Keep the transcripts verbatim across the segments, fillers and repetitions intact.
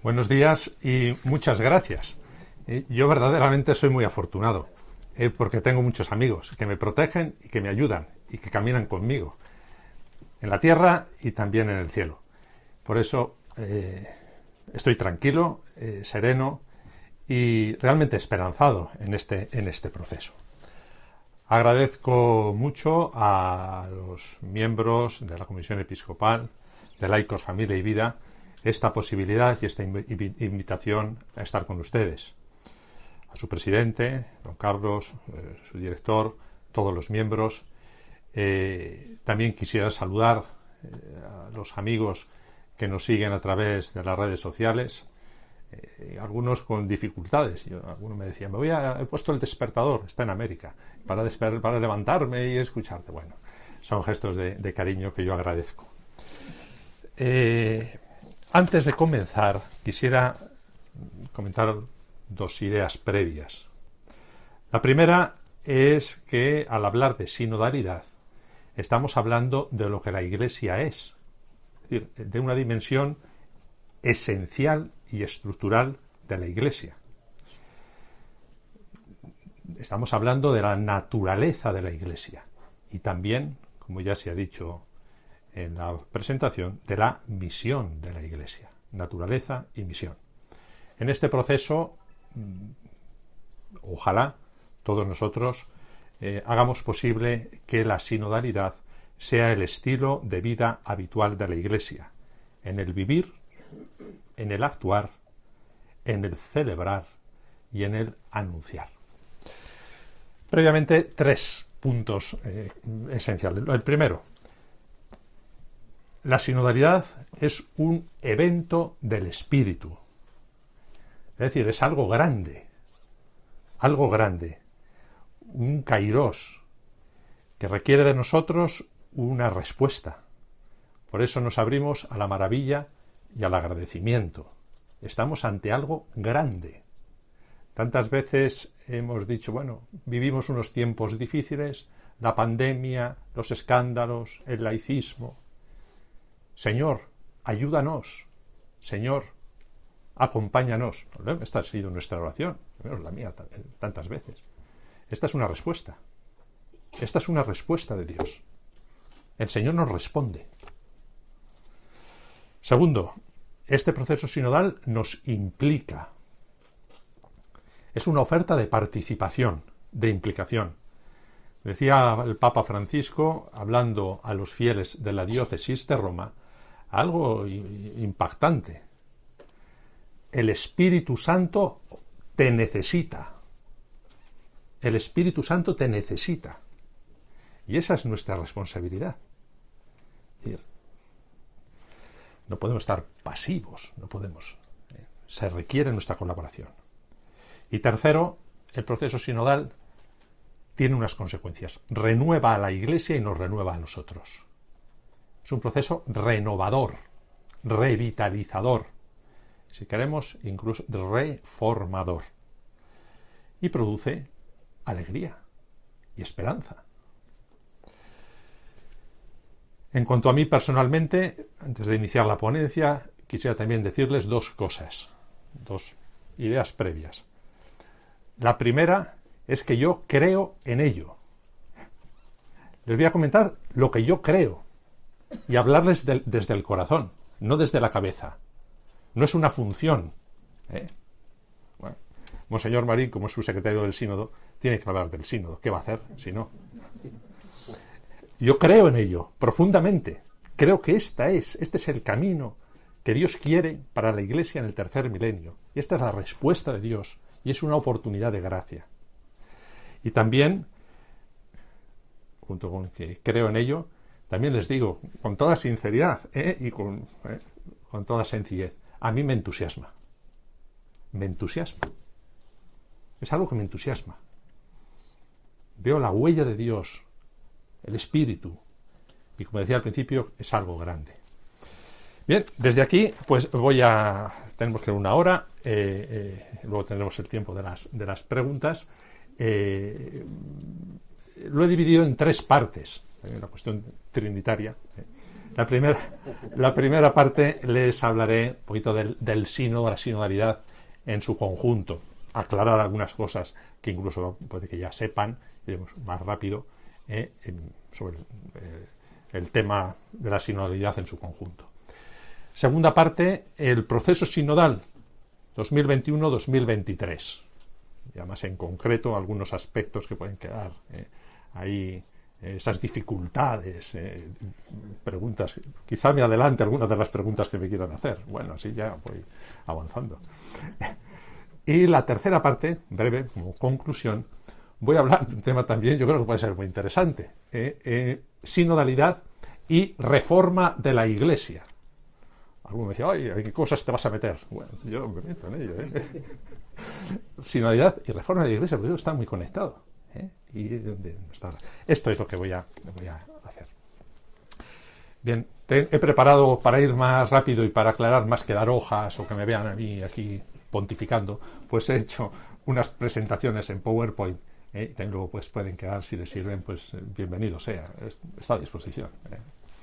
Buenos días y muchas gracias. Yo verdaderamente soy muy afortunado eh, porque tengo muchos amigos que me protegen y que me ayudan y que caminan conmigo en la tierra y también en el cielo. Por eso eh, estoy tranquilo, eh, sereno y realmente esperanzado en este, en este proceso. Agradezco mucho a los miembros de la Comisión Episcopal de Laicos, Familia y Vida esta posibilidad y esta invitación a estar con ustedes. A su presidente, don Carlos, eh, su director, todos los miembros. Eh, también quisiera saludar eh, a los amigos que nos siguen a través de las redes sociales, eh, algunos con dificultades. Yo, alguno me decía, me voy a, he puesto el despertador, está en América, para, desper, para levantarme y escucharte. Bueno, son gestos de, de cariño que yo agradezco. Eh, antes de comenzar, quisiera comentar dos ideas previas. La primera es que al hablar de sinodalidad estamos hablando de lo que la Iglesia es, es decir, de una dimensión esencial y estructural de la Iglesia. Estamos hablando de la naturaleza de la Iglesia y también, como ya se ha dicho en la presentación, de la misión de la Iglesia, naturaleza y misión. En este proceso, ojalá todos nosotros eh, hagamos posible que la sinodalidad sea el estilo de vida habitual de la Iglesia, en el vivir, en el actuar, en el celebrar y en el anunciar. Previamente, tres puntos eh, esenciales. El primero, la sinodalidad es un evento del Espíritu. Es decir, es algo grande, algo grande, un kairós, que requiere de nosotros una respuesta. Por eso nos abrimos a la maravilla y al agradecimiento. Estamos ante algo grande. Tantas veces hemos dicho, bueno, vivimos unos tiempos difíciles, la pandemia, los escándalos, el laicismo. Señor, ayúdanos. Señor, acompáñanos. Esta ha sido nuestra oración, menos la mía tantas veces. Esta es una respuesta. Esta es una respuesta de Dios. El Señor nos responde. Segundo, este proceso sinodal nos implica. Es una oferta de participación, de implicación. Decía el Papa Francisco, hablando a los fieles de la diócesis de Roma, algo impactante. El Espíritu Santo te necesita. El Espíritu Santo te necesita. Y esa es nuestra responsabilidad. Es decir, no podemos estar pasivos, no podemos. Eh, se requiere nuestra colaboración. Y tercero, el proceso sinodal tiene unas consecuencias. Renueva a la Iglesia y nos renueva a nosotros. Es un proceso renovador, revitalizador, si queremos, incluso reformador. Y produce alegría y esperanza. En cuanto a mí personalmente, antes de iniciar la ponencia, quisiera también decirles dos cosas, dos ideas previas. La primera es que yo creo en ello. Les voy a comentar lo que yo creo y hablarles de, desde el corazón, no desde la cabeza. No es una función. ¿eh? Bueno, Monseñor Marín, como es su secretario del sínodo, tiene que hablar del sínodo. ¿Qué va a hacer si no? Yo creo en ello, profundamente. Creo que esta es, este es el camino que Dios quiere para la Iglesia en el tercer milenio. Y esta es la respuesta de Dios. Y es una oportunidad de gracia. Y también, junto con que creo en ello, también les digo, con toda sinceridad ¿eh? y con, ¿eh? con toda sencillez, a mí me entusiasma. Me entusiasma. Es algo que me entusiasma. Veo la huella de Dios, el Espíritu, y como decía al principio, es algo grande. Bien, desde aquí, pues voy a... Tenemos que ir una hora, eh, eh, luego tendremos el tiempo de las, de las preguntas. Eh, lo he dividido en tres partes, eh, la cuestión trinitaria. Eh. La primera, la primera parte les hablaré un poquito del, del sínodo, la sinodalidad en su conjunto, aclarar algunas cosas que incluso puede que ya sepan, iremos más rápido, eh, en, sobre el, eh, el tema de la sinodalidad en su conjunto. Segunda parte, el proceso sinodal dos mil veintiuno dos mil veintitrés. Ya más en concreto algunos aspectos que pueden quedar eh, ahí, eh, esas dificultades, eh, preguntas. Quizá me adelante algunas de las preguntas que me quieran hacer. Bueno, así ya voy avanzando. Y la tercera parte, breve, como conclusión, voy a hablar de un tema también, yo creo que puede ser muy interesante. Eh, eh, sinodalidad y reforma de la Iglesia. Alguno me decía, oye, ¿en qué cosas te vas a meter? Bueno, yo me meto en ello. ¿eh? Sinodalidad y reforma de la Iglesia, porque eso está muy conectado. ¿eh? Y ¿dónde está? Esto es lo que voy a, voy a hacer. Bien, te, he preparado para ir más rápido y para aclarar más que dar hojas o que me vean a mí aquí pontificando, pues he hecho unas presentaciones en PowerPoint. ¿eh? Y luego pues pueden quedar, si les sirven, pues bienvenido sea. Está a disposición. ¿eh?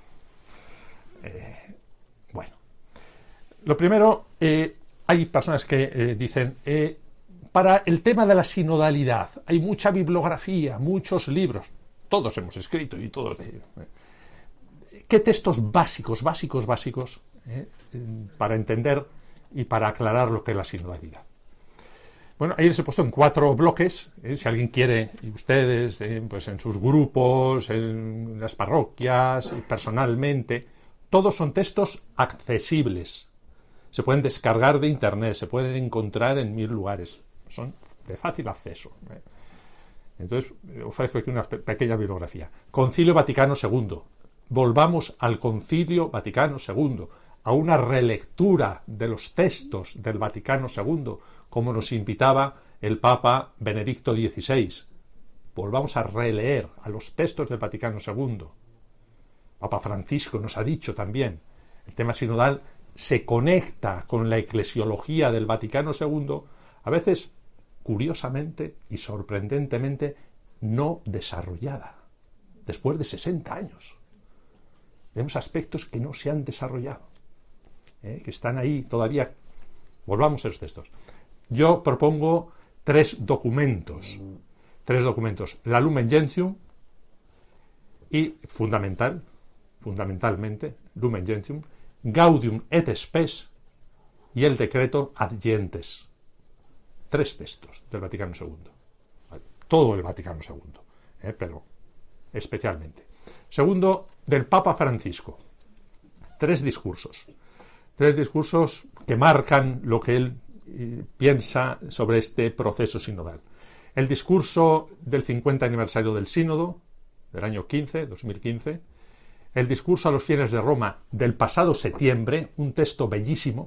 Eh, bueno. Lo primero, eh, hay personas que eh, dicen, eh, para el tema de la sinodalidad, hay mucha bibliografía, muchos libros, todos hemos escrito y todos de ellos. Eh. ¿Qué textos básicos, básicos, básicos, eh, para entender y para aclarar lo que es la sinodalidad? Bueno, ahí les he puesto en cuatro bloques, eh, si alguien quiere, y ustedes, eh, pues en sus grupos, en las parroquias, y personalmente, todos son textos accesibles. Se pueden descargar de internet, se pueden encontrar en mil lugares. Son de fácil acceso. ¿eh? Entonces, ofrezco aquí una pe- pequeña bibliografía. Concilio Vaticano segundo. Volvamos al Concilio Vaticano segundo, a una relectura de los textos del Vaticano segundo, como nos invitaba el Papa Benedicto dieciséis. Volvamos a releer a los textos del Vaticano segundo. Papa Francisco nos ha dicho también, el tema sinodal se conecta con la eclesiología del Vaticano segundo, a veces curiosamente y sorprendentemente no desarrollada, después de sesenta años. Vemos aspectos que no se han desarrollado, ¿eh? que están ahí todavía. Volvamos a los textos. Yo propongo tres documentos, tres documentos, la Lumen Gentium y fundamental, fundamentalmente, Lumen Gentium, Gaudium et Spes y el decreto Ad Gentes. Tres textos del Vaticano segundo. Todo el Vaticano segundo, ¿eh? pero especialmente. Segundo, del Papa Francisco. Tres discursos. Tres discursos que marcan lo que él eh, piensa sobre este proceso sinodal. El discurso del cincuenta aniversario del sínodo, del año quince, dos mil quince. El discurso a los fieles de Roma del pasado septiembre, un texto bellísimo,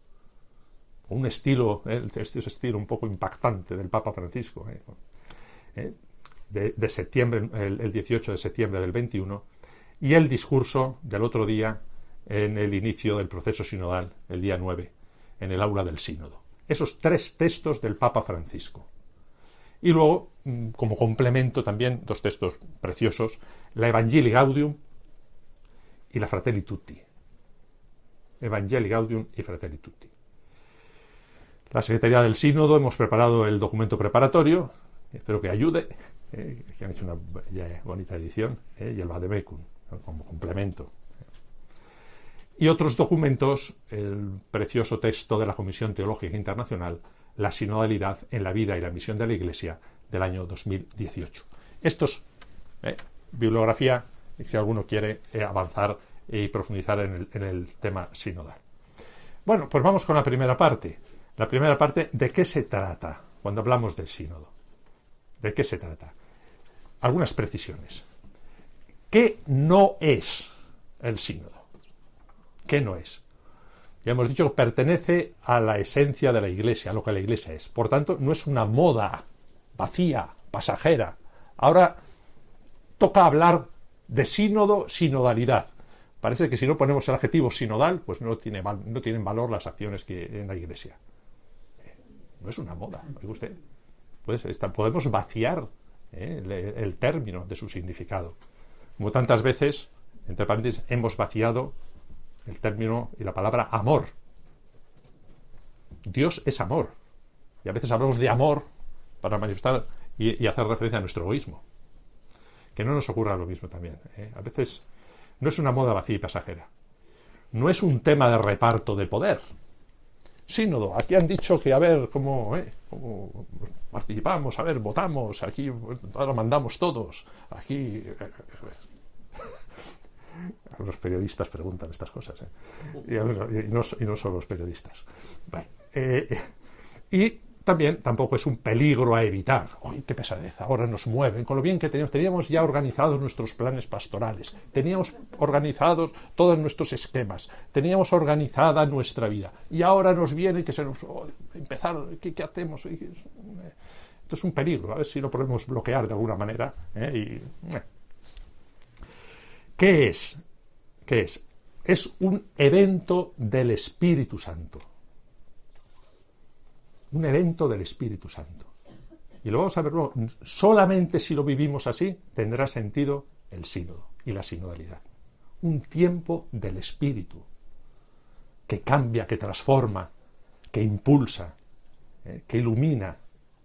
un estilo, eh, este es estilo un poco impactante del Papa Francisco, eh, eh, de, de septiembre, el, el dieciocho de septiembre del veintiuno, y el discurso del otro día en el inicio del proceso sinodal, el día nueve, en el aula del sínodo. Esos tres textos del Papa Francisco. Y luego, como complemento también, dos textos preciosos, la Evangelii Gaudium y la Fratelli Tutti. Evangelii Gaudium y Fratelli Tutti. La Secretaría del Sínodo hemos preparado el documento preparatorio, espero que ayude, eh, que han hecho una ya, bonita edición, eh, y el Vademecum, ¿no? como complemento. Y otros documentos, el precioso texto de la Comisión Teológica Internacional, la sinodalidad en la vida y la misión de la Iglesia, del año dos mil dieciocho. Esto es eh, bibliografía, si alguno quiere eh, avanzar y profundizar en el, en el tema sinodal. Bueno, pues vamos con la primera parte. La primera parte, ¿de qué se trata cuando hablamos del sínodo? ¿De qué se trata? Algunas precisiones. ¿Qué no es el sínodo? ¿Qué no es? Ya hemos dicho que pertenece a la esencia de la Iglesia, a lo que la Iglesia es. Por tanto, no es una moda vacía, pasajera. Ahora toca hablar de sínodo, sinodalidad. Parece que si no ponemos el adjetivo sinodal, pues no, tiene, no tienen valor las acciones que en la Iglesia. No es una moda, ¿no? usted? Pues está, podemos vaciar ¿eh? el, el término de su significado. Como tantas veces entre paréntesis, hemos vaciado el término y la palabra amor. Dios es amor. Y a veces hablamos de amor para manifestar y, y hacer referencia a nuestro egoísmo. Que no nos ocurra lo mismo también, ¿eh? A veces no es una moda vacía y pasajera. No es un tema de reparto de poder. Sínodo, aquí han dicho que a ver cómo, eh, cómo participamos, a ver, votamos, aquí ahora mandamos todos, aquí... Eh, los periodistas preguntan estas cosas, ¿eh? y, y, no, y no solo los periodistas. Vale. Eh, y también tampoco es un peligro a evitar. ¡Ay, qué pesadez! Ahora nos mueven. Con lo bien que teníamos, teníamos ya organizados nuestros planes pastorales, teníamos organizados todos nuestros esquemas, teníamos organizada nuestra vida. Y ahora nos viene que se nos... Oh, empezar, ¿qué, qué hacemos? Esto es un peligro. A ver si lo podemos bloquear de alguna manera. ¿eh? Y, eh. ¿Qué es? ¿Qué es? Es un evento del Espíritu Santo. Un evento del Espíritu Santo. Y lo vamos a ver luego. Solamente si lo vivimos así tendrá sentido el sínodo y la sinodalidad. Un tiempo del Espíritu que cambia, que transforma, que impulsa, eh, que ilumina.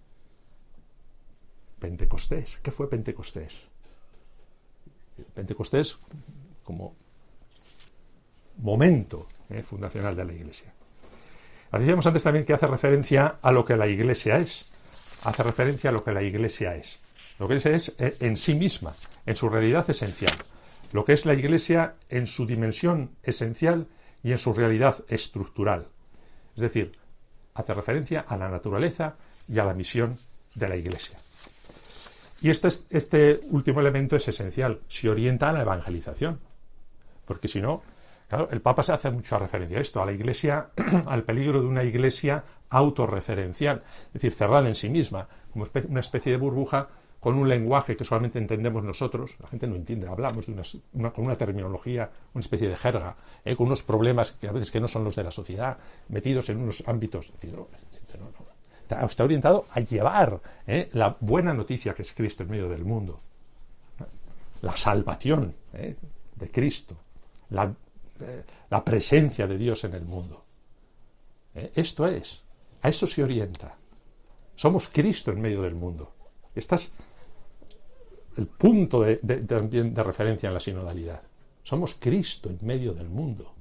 Pentecostés. ¿Qué fue Pentecostés? Pentecostés como momento eh, fundacional de la Iglesia. Decíamos antes también que hace referencia a lo que la Iglesia es. Hace referencia a lo que la Iglesia es. Lo que es eh, en sí misma, en su realidad esencial. Lo que es la Iglesia en su dimensión esencial y en su realidad estructural. Es decir, hace referencia a la naturaleza y a la misión de la Iglesia. Y este, este último elemento es esencial. Se orienta a la evangelización. Porque si no, claro, el Papa se hace mucha referencia a esto, a la Iglesia, al peligro de una Iglesia autorreferencial, es decir, cerrada en sí misma, como una especie de burbuja con un lenguaje que solamente entendemos nosotros. La gente no entiende, hablamos de una, una, con una terminología, una especie de jerga, eh, con unos problemas que a veces que no son los de la sociedad, metidos en unos ámbitos. Es decir, no, no, no. Está orientado a llevar eh, la buena noticia que es Cristo en medio del mundo, la salvación eh, de Cristo, la, eh, la presencia de Dios en el mundo. Eh, esto es, a eso se orienta. Somos Cristo en medio del mundo. Este es el punto de, de, de, de referencia en la sinodalidad. Somos Cristo en medio del mundo.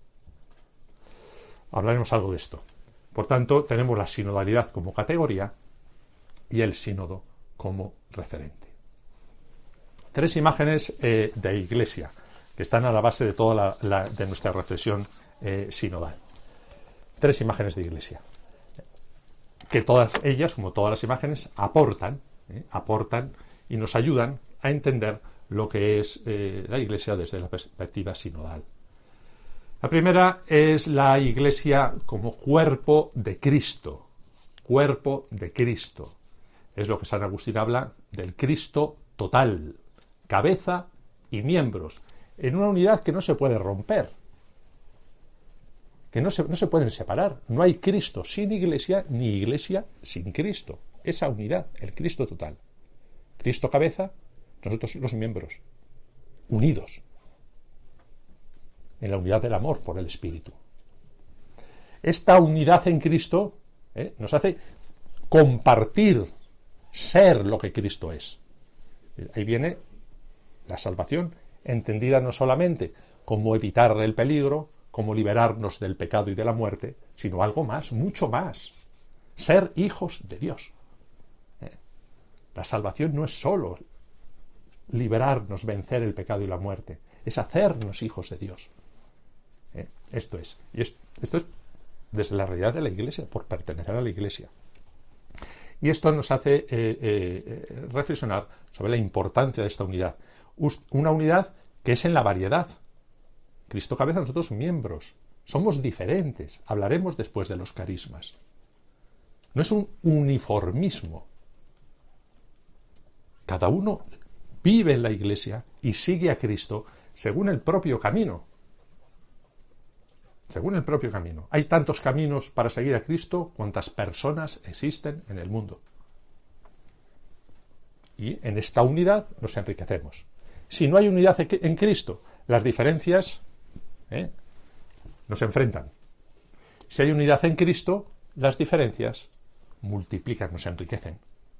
Hablaremos algo de esto. Por tanto, tenemos la sinodalidad como categoría y el sínodo como referente. Tres imágenes eh, de Iglesia que están a la base de toda la, la, de nuestra reflexión eh, sinodal. Tres imágenes de Iglesia. Que todas ellas, como todas las imágenes, aportan, eh, aportan y nos ayudan a entender lo que es eh, la Iglesia desde la perspectiva sinodal. La primera es la Iglesia como cuerpo de Cristo. Cuerpo de Cristo. Es lo que San Agustín habla del Cristo total. Cabeza y miembros. En una unidad que no se puede romper. Que no se, no se pueden separar. No hay Cristo sin Iglesia, ni Iglesia sin Cristo. Esa unidad, el Cristo total. Cristo cabeza, nosotros los miembros. Unidos. En la unidad del amor por el Espíritu. Esta unidad en Cristo eh, nos hace compartir, ser lo que Cristo es. Ahí viene la salvación, entendida no solamente como evitar el peligro, como liberarnos del pecado y de la muerte, sino algo más, mucho más. Ser hijos de Dios. Eh, la salvación no es solo liberarnos, vencer el pecado y la muerte, es hacernos hijos de Dios. Eh, esto es, y es, esto es desde la realidad de la Iglesia, por pertenecer a la Iglesia. Y esto nos hace eh, eh, reflexionar sobre la importancia de esta unidad. Una unidad que es en la variedad. Cristo cabeza, nosotros miembros. Somos diferentes. Hablaremos después de los carismas. No es un uniformismo. Cada uno vive en la Iglesia y sigue a Cristo según el propio camino. Según el propio camino. Hay tantos caminos para seguir a Cristo cuantas personas existen en el mundo. Y en esta unidad nos enriquecemos. Si no hay unidad en Cristo, las diferencias ¿eh? nos enfrentan. Si hay unidad en Cristo, las diferencias multiplican, nos enriquecen.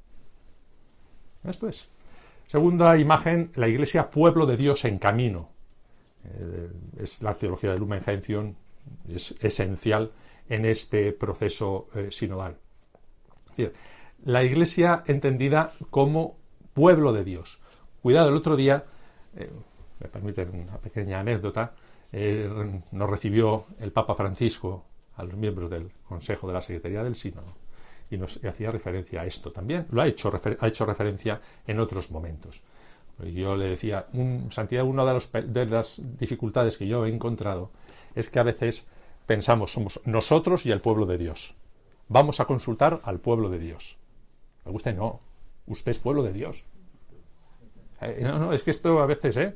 Esto es. Segunda imagen, la Iglesia, pueblo de Dios en camino. Eh, es la teología de Lumen Gentium, es esencial en este proceso eh, sinodal. Es decir, la Iglesia entendida como pueblo de Dios. Cuidado, el otro día, eh, me permiten una pequeña anécdota, eh, nos recibió el Papa Francisco a los miembros del Consejo de la Secretaría del Sínodo y nos y hacía referencia a esto también. Lo ha hecho, refer, ha hecho referencia en otros momentos. Yo le decía, un, Santiago, una de, los, de las dificultades que yo he encontrado es que a veces pensamos, somos nosotros y el pueblo de Dios. Vamos a consultar al pueblo de Dios. Me gusta, no. Usted es pueblo de Dios. Eh, no, no, es que esto a veces, ¿eh?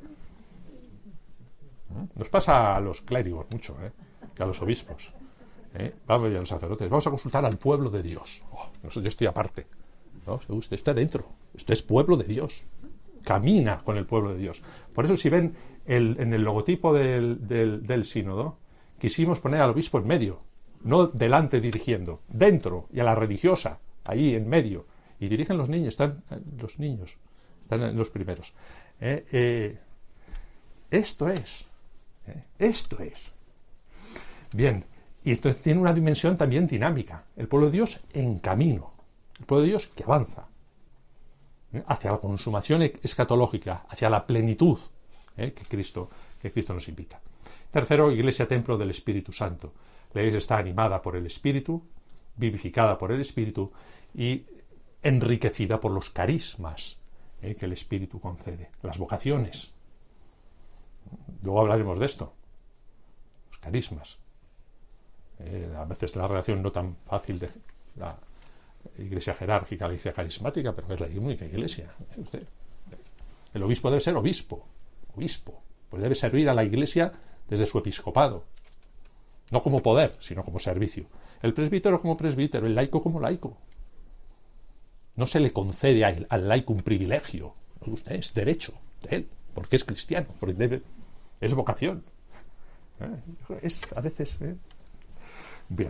Nos pasa a los clérigos mucho, ¿eh? Y a los obispos. ¿eh? Vamos, y a los sacerdotes. Vamos a consultar al pueblo de Dios. Oh, yo estoy aparte. ¿No? Usted está dentro. Usted es pueblo de Dios. Camina con el pueblo de Dios. Por eso, si ven el, en el logotipo del, del, del sínodo, quisimos poner al obispo en medio, no delante dirigiendo, dentro, y a la religiosa, ahí en medio. Y dirigen los niños, están los niños, están en los primeros. Eh, eh, esto es, eh, esto es. Bien, y esto tiene una dimensión también dinámica. El pueblo de Dios en camino, el pueblo de Dios que avanza hacia la consumación escatológica, hacia la plenitud ¿eh? que, Cristo, que Cristo nos invita. Tercero, Iglesia, templo del Espíritu Santo. La Iglesia está animada por el Espíritu, vivificada por el Espíritu y enriquecida por los carismas ¿eh? que el Espíritu concede, las vocaciones. Luego hablaremos de esto, los carismas. Eh, a veces la relación no tan fácil de la Iglesia jerárquica, la Iglesia carismática, pero es la única Iglesia. Usted, el obispo debe ser obispo, obispo, pues debe servir a la Iglesia desde su episcopado, no como poder, sino como servicio. El presbítero como presbítero, el laico como laico. No se le concede a él, al laico un privilegio. Usted es derecho de él, porque es cristiano, porque debe, es vocación. ¿Eh? Es a veces. ¿eh? Bien.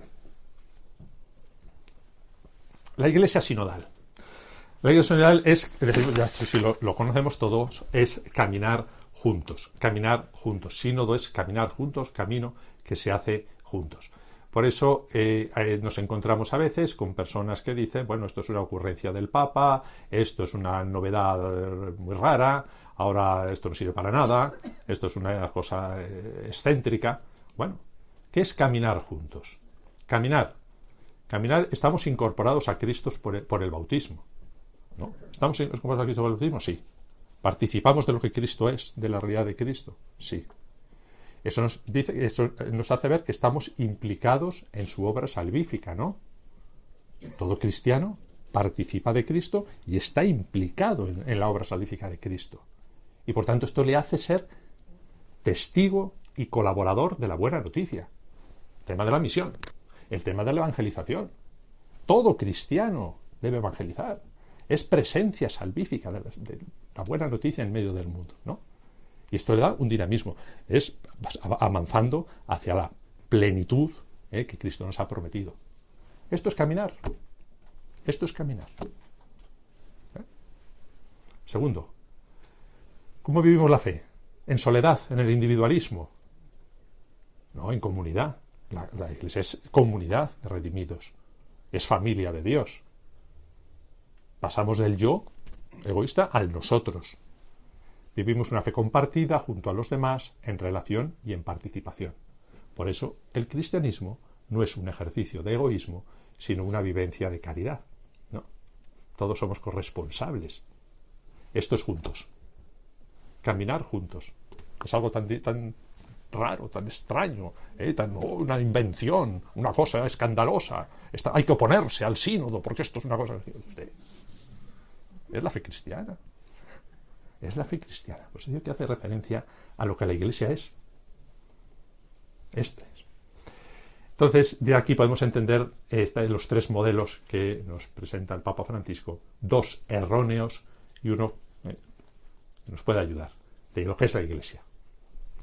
La Iglesia sinodal. La Iglesia sinodal es, ya, si lo, lo conocemos todos, es caminar juntos. Caminar juntos. Sínodo es caminar juntos, camino que se hace juntos. Por eso eh, eh, nos encontramos a veces con personas que dicen, bueno, esto es una ocurrencia del Papa, esto es una novedad muy rara, ahora esto no sirve para nada, esto es una cosa eh, excéntrica. Bueno, ¿qué es caminar juntos? Caminar. Caminar, estamos incorporados a Cristo por el, por el bautismo. ¿No? ¿Estamos incorporados a Cristo por el bautismo? Sí. ¿Participamos de lo que Cristo es, de la realidad de Cristo? Sí. Eso nos dice, eso nos hace ver que estamos implicados en su obra salvífica, ¿no? Todo cristiano participa de Cristo y está implicado en, en la obra salvífica de Cristo. Y por tanto esto le hace ser testigo y colaborador de la buena noticia. Tema de la misión. El tema de la evangelización. Todo cristiano debe evangelizar. Es presencia salvífica de la, de la buena noticia en medio del mundo, ¿no? Y esto le da un dinamismo. Es avanzando hacia la plenitud ¿eh? que Cristo nos ha prometido. Esto es caminar. Esto es caminar. ¿Eh? Segundo, ¿cómo vivimos la fe? ¿En soledad, en el individualismo? No, en comunidad. La, la Iglesia es comunidad de redimidos. Es familia de Dios. Pasamos del yo egoísta al nosotros. Vivimos una fe compartida junto a los demás en relación y en participación. Por eso el cristianismo no es un ejercicio de egoísmo, sino una vivencia de caridad. ¿No? Todos somos corresponsables. Esto es juntos. Caminar juntos. Es algo tan, tan raro, tan extraño, ¿eh? tan, oh, una invención, una cosa escandalosa. Está, hay que oponerse al sínodo porque esto es una cosa... Es la fe cristiana. Es la fe cristiana. Pues digo que hace referencia a lo que la Iglesia es. Este es. Entonces, de aquí podemos entender eh, los tres modelos que nos presenta el Papa Francisco. Dos erróneos y uno eh, que nos puede ayudar de lo que es la Iglesia.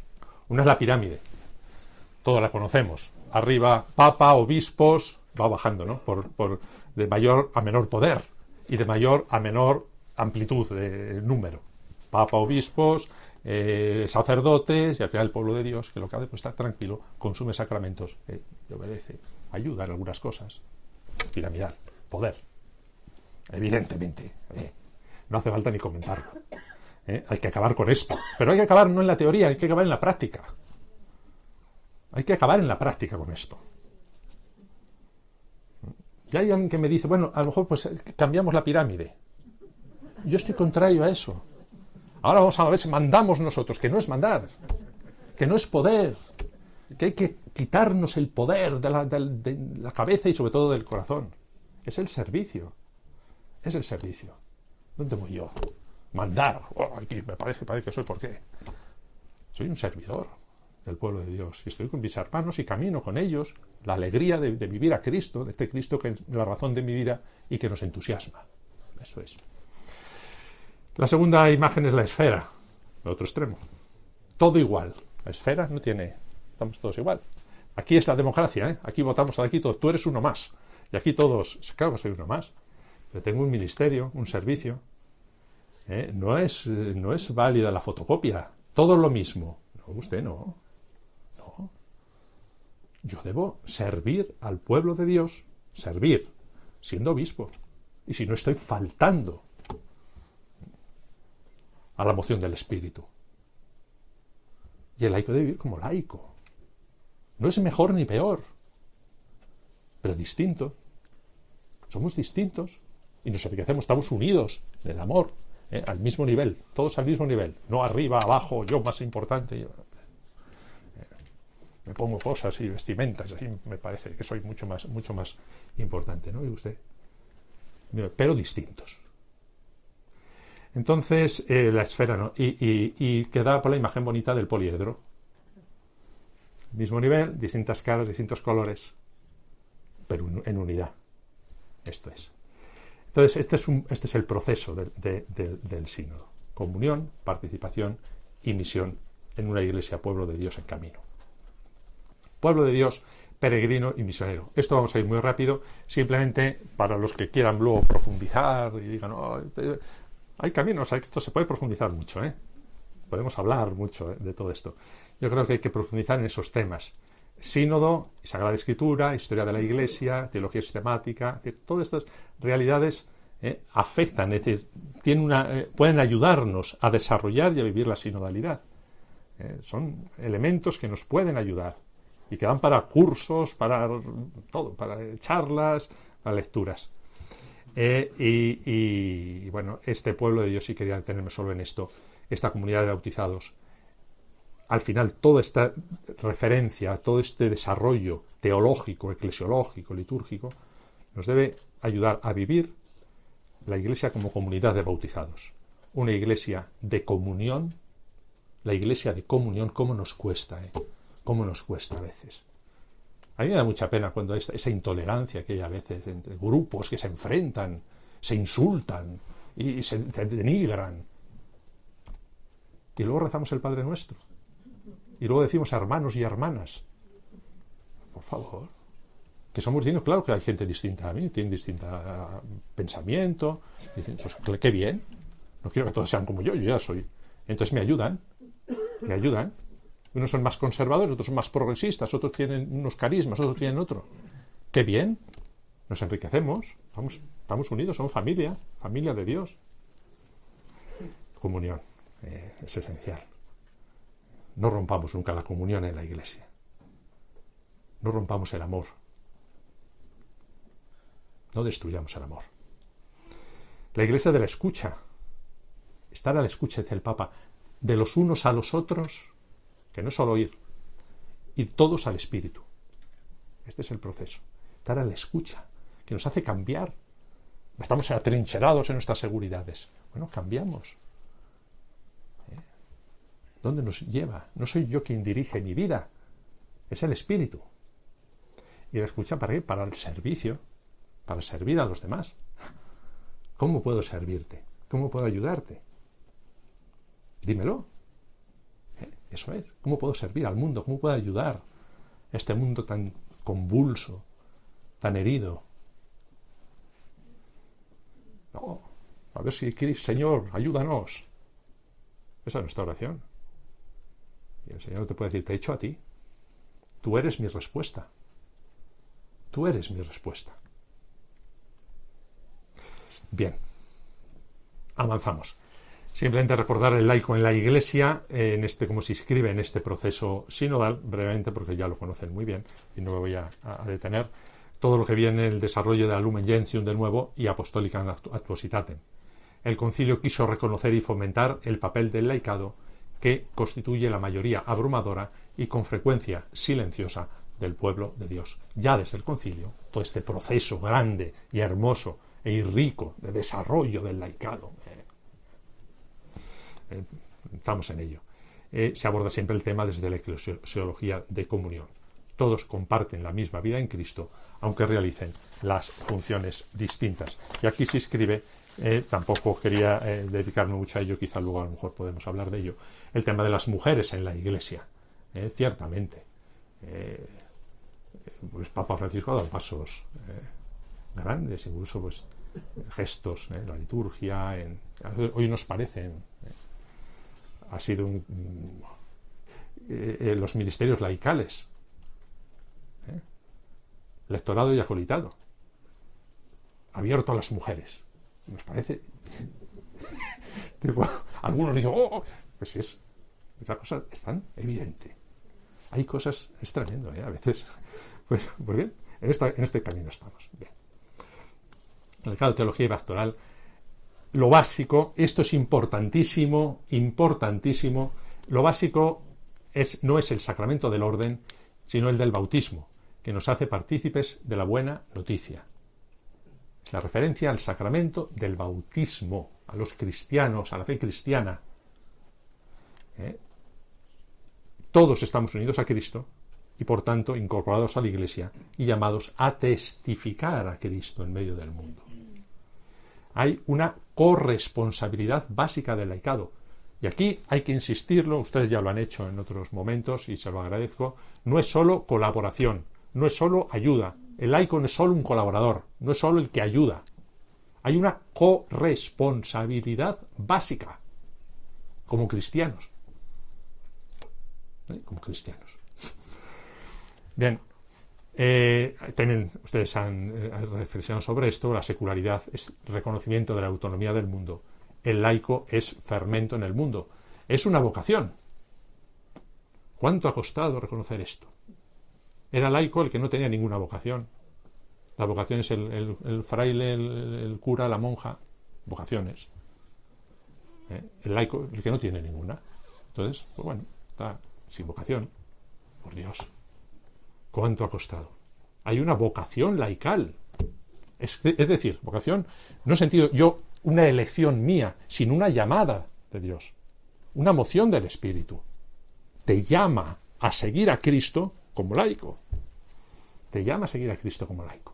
Una es la pirámide. Todos la conocemos. Arriba, papa, obispos, va bajando, ¿no? Por, por, de mayor a menor poder y de mayor a menor amplitud de número. Papa, obispos, eh, sacerdotes y al final el pueblo de Dios, que lo que hace pues estar tranquilo, consume sacramentos, eh, y obedece, ayuda en algunas cosas. Piramidal, poder. Evidentemente. Eh, no hace falta ni comentarlo. Eh, hay que acabar con esto. Pero hay que acabar no en la teoría, hay que acabar en la práctica. Hay que acabar en la práctica con esto. Y hay alguien que me dice, bueno, a lo mejor pues cambiamos la pirámide. Yo estoy contrario a eso. Ahora vamos a ver si mandamos nosotros, que no es mandar, que no es poder, que hay que quitarnos el poder de la, de, de la cabeza y sobre todo del corazón. Es el servicio. Es el servicio. ¿Dónde voy yo? Mandar. Oh, aquí me parece, parece que soy, ¿por qué? Soy un servidor del pueblo de Dios y estoy con mis hermanos y camino con ellos la alegría de, de vivir a Cristo, de este Cristo que es la razón de mi vida y que nos entusiasma. Eso es. La segunda imagen es la esfera, el otro extremo. Todo igual. La esfera no tiene... Estamos todos igual. Aquí es la democracia, ¿eh? Aquí votamos, aquí todos. Tú eres uno más. Y aquí todos... Claro que soy uno más. Pero tengo un ministerio, un servicio. ¿Eh? No es, no es válida la fotocopia. Todo lo mismo. No, usted no. No. Yo debo servir al pueblo de Dios. Servir. Siendo obispo. Y si no estoy faltando a la moción del Espíritu. Y el laico debe vivir como laico. No es mejor ni peor, pero distinto. Somos distintos y nos enriquecemos, estamos unidos en el amor, ¿eh? Al mismo nivel, todos al mismo nivel, no arriba, abajo, yo más importante. Yo, eh, me pongo cosas y vestimentas, así me parece que soy mucho más, mucho más importante, ¿no? ¿Y usted? Pero distintos. Entonces, eh, la esfera, ¿no? Y, y, y queda por la imagen bonita del poliedro. Mismo nivel, distintas caras, distintos colores, pero en unidad. Esto es. Entonces, este es, un, este es el proceso de, de, de, del sínodo. Comunión, participación y misión en una iglesia, pueblo de Dios en camino. Pueblo de Dios, peregrino y misionero. Esto vamos a ir muy rápido, simplemente para los que quieran luego profundizar y digan... Oh, te, hay caminos, esto se puede profundizar mucho, ¿eh? Podemos hablar mucho, ¿eh?, de todo esto. Yo creo que hay que profundizar en esos temas. Sínodo, Sagrada Escritura, historia de la Iglesia, teología sistemática, es decir, todas estas realidades eh, afectan, es decir, tienen una, eh, pueden ayudarnos a desarrollar y a vivir la sinodalidad. Eh, son elementos que nos pueden ayudar y que dan para cursos, para todo, para charlas, para lecturas. Eh, y, y, y bueno, este pueblo de Dios, sí quería detenerme solo en esto, esta comunidad de bautizados, al final toda esta referencia, todo este desarrollo teológico, eclesiológico, litúrgico, nos debe ayudar a vivir la iglesia como comunidad de bautizados, una iglesia de comunión, la iglesia de comunión, cómo nos cuesta, ¿eh? Cómo nos cuesta a veces. A mí me da mucha pena cuando hay esa intolerancia que hay a veces entre grupos que se enfrentan, se insultan y se, se denigran. Y luego rezamos el Padre Nuestro. Y luego decimos hermanos y hermanas. Por favor. Que somos dignos, claro que hay gente distinta a mí, tienen distinto pensamiento. Dicen, pues, qué bien. No quiero que todos sean como yo, yo ya soy. Entonces me ayudan. Me ayudan. Unos son más conservadores, otros son más progresistas, otros tienen unos carismas, otros tienen otro. ¡Qué bien! Nos enriquecemos, vamos, estamos unidos, somos familia, familia de Dios. Comunión, eh, es esencial. No rompamos nunca la comunión en la iglesia. No rompamos el amor. No destruyamos el amor. La iglesia de la escucha. Estar a la escucha, dice el Papa, de los unos a los otros, que no es solo oír, y todos al Espíritu. Este es el proceso. Estar a la escucha, que nos hace cambiar. Estamos atrincherados en nuestras seguridades. Bueno, cambiamos. ¿Eh? ¿Dónde nos lleva? No soy yo quien dirige mi vida, es el Espíritu. Y la escucha, ¿para qué? Para el servicio, para servir a los demás. ¿Cómo puedo servirte? ¿Cómo puedo ayudarte? Dímelo. Eso es. ¿Cómo puedo servir al mundo? ¿Cómo puedo ayudar a este mundo tan convulso, tan herido? No, a ver si Cristo, Señor, ayúdanos. Esa es nuestra oración. Y el Señor te puede decir, te he hecho a ti. Tú eres mi respuesta. Tú eres mi respuesta. Bien. Avanzamos. Simplemente recordar el laico en la Iglesia, en este, cómo se inscribe en este proceso sinodal, brevemente, porque ya lo conocen muy bien, y no me voy a, a detener. Todo lo que viene el desarrollo de la Lumen Gentium del nuevo y Apostolicam Actuositatem. El concilio quiso reconocer y fomentar el papel del laicado, que constituye la mayoría abrumadora y con frecuencia silenciosa del pueblo de Dios. Ya desde el concilio, todo este proceso grande y hermoso y rico de desarrollo del laicado, eh, eh, estamos en ello. Eh, se aborda siempre el tema desde la eclesiología de comunión. Todos comparten la misma vida en Cristo, aunque realicen las funciones distintas. Y aquí se escribe, eh, tampoco quería eh, dedicarme mucho a ello, quizá luego a lo mejor podemos hablar de ello, el tema de las mujeres en la Iglesia. Eh, ciertamente. Eh, pues Papa Francisco ha dado pasos eh, grandes, incluso pues gestos en la liturgia, en, hoy nos parecen, eh, ha sido un, eh, eh, los ministerios laicales, eh, lectorado y acolitado, abierto a las mujeres, nos parece tipo, algunos dicen, oh, pues sí, es la cosa es tan evidente, hay cosas, es tremendo, ¿eh? A veces, pues, pues bien, en, esta, en este camino estamos, bien. En el caso de teología y pastoral, lo básico, esto es importantísimo, importantísimo, lo básico es, no es el sacramento del orden, sino el del bautismo, que nos hace partícipes de la buena noticia. La referencia al sacramento del bautismo, a los cristianos, a la fe cristiana. ¿Eh? Todos estamos unidos a Cristo y por tanto incorporados a la Iglesia y llamados a testificar a Cristo en medio del mundo. Hay una corresponsabilidad básica del laicado. Y aquí hay que insistirlo, ustedes ya lo han hecho en otros momentos y se lo agradezco, no es solo colaboración, no es solo ayuda. El laico no es solo un colaborador, no es solo el que ayuda. Hay una corresponsabilidad básica como cristianos. ¿Eh? Como cristianos. Bien. Eh, tienen, ustedes han eh, reflexionado sobre esto. La secularidad es reconocimiento de la autonomía del mundo. El laico es fermento en el mundo. Es una vocación. ¿Cuánto ha costado reconocer esto? Era laico el que no tenía ninguna vocación. La vocación es el, el, el fraile, el, el cura, la monja. Vocaciones. ¿Eh? El laico, el que no tiene ninguna. Entonces, pues bueno, está sin vocación. Por Dios. ¿Cuánto ha costado? Hay una vocación laical. Es, es decir, vocación no he sentido yo una elección mía, sino una llamada de Dios. Una moción del Espíritu. Te llama a seguir a Cristo como laico. Te llama a seguir a Cristo como laico.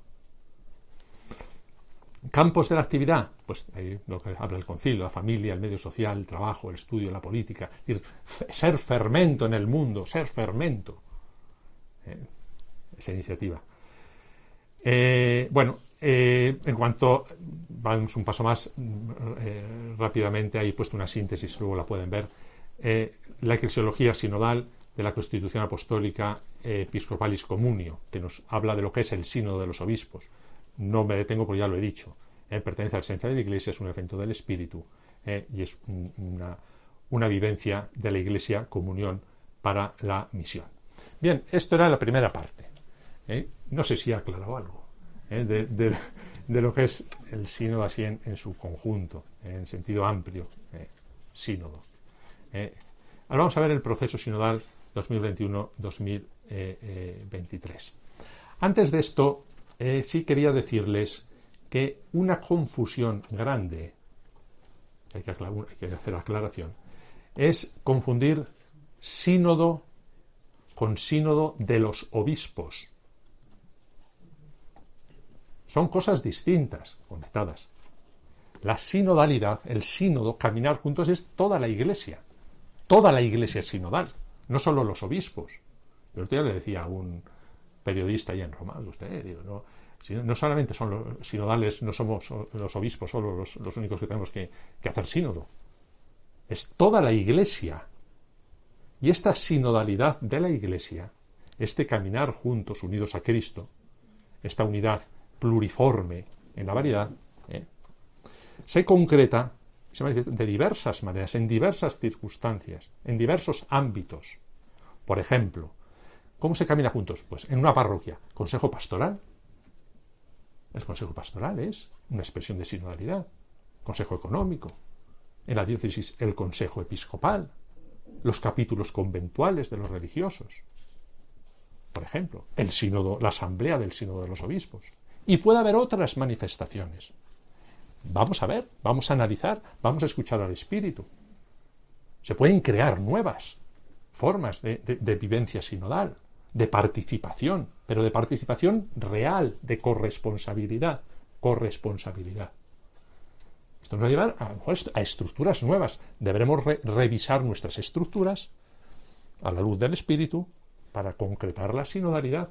Campos de la actividad, pues ahí lo que habla el concilio, la familia, el medio social, el trabajo, el estudio, la política. Es decir, ser fermento en el mundo, ser fermento. Eh, esa iniciativa. Eh, bueno, eh, en cuanto vamos un paso más eh, rápidamente, ahí he puesto una síntesis, luego la pueden ver. Eh, la eclesiología sinodal de la Constitución Apostólica eh, Episcopalis Communio, que nos habla de lo que es el sínodo de los obispos. No me detengo porque ya lo he dicho. Eh, pertenece al esencia de la Iglesia, es un evento del Espíritu eh, y es un, una, una vivencia de la Iglesia, comunión para la misión. Bien, esto era la primera parte. ¿Eh? No sé si ha aclarado algo ¿eh? de, de, de lo que es el sínodo así en, en su conjunto, en sentido amplio, eh, sínodo. Eh, ahora vamos a ver el proceso sinodal dos mil veintiuno a dos mil veintitrés. Antes de esto, eh, sí quería decirles que una confusión grande, hay que, aclarar, hay que hacer aclaración, es confundir sínodo con sínodo de los obispos. Son cosas distintas, conectadas. La sinodalidad, el sínodo, caminar juntos, es toda la Iglesia. Toda la Iglesia es sinodal. no solo los obispos. El otro día le decía a un periodista allá en Roma, usted, digo, no, si no solamente son los sinodales, no somos los obispos solo los, los únicos que tenemos que, que hacer sínodo. Es toda la Iglesia. Y esta sinodalidad de la Iglesia, este caminar juntos, unidos a Cristo, esta unidad pluriforme en la variedad, ¿eh? se concreta, se manifiesta de diversas maneras, en diversas circunstancias, en diversos ámbitos. Por ejemplo, ¿cómo se camina juntos? Pues en una parroquia, consejo pastoral. El consejo pastoral es una expresión de sinodalidad. Consejo económico. En la diócesis, el consejo episcopal. Los capítulos conventuales de los religiosos. Por ejemplo, el sínodo, la asamblea del sínodo de los obispos. Y puede haber otras manifestaciones. Vamos a ver, vamos a analizar, vamos a escuchar al Espíritu. Se pueden crear nuevas formas de, de, de vivencia sinodal, de participación, pero de participación real, de corresponsabilidad. Corresponsabilidad. Esto nos va a llevar a, a estructuras nuevas. Deberemos re, revisar nuestras estructuras a la luz del Espíritu para concretar la sinodalidad.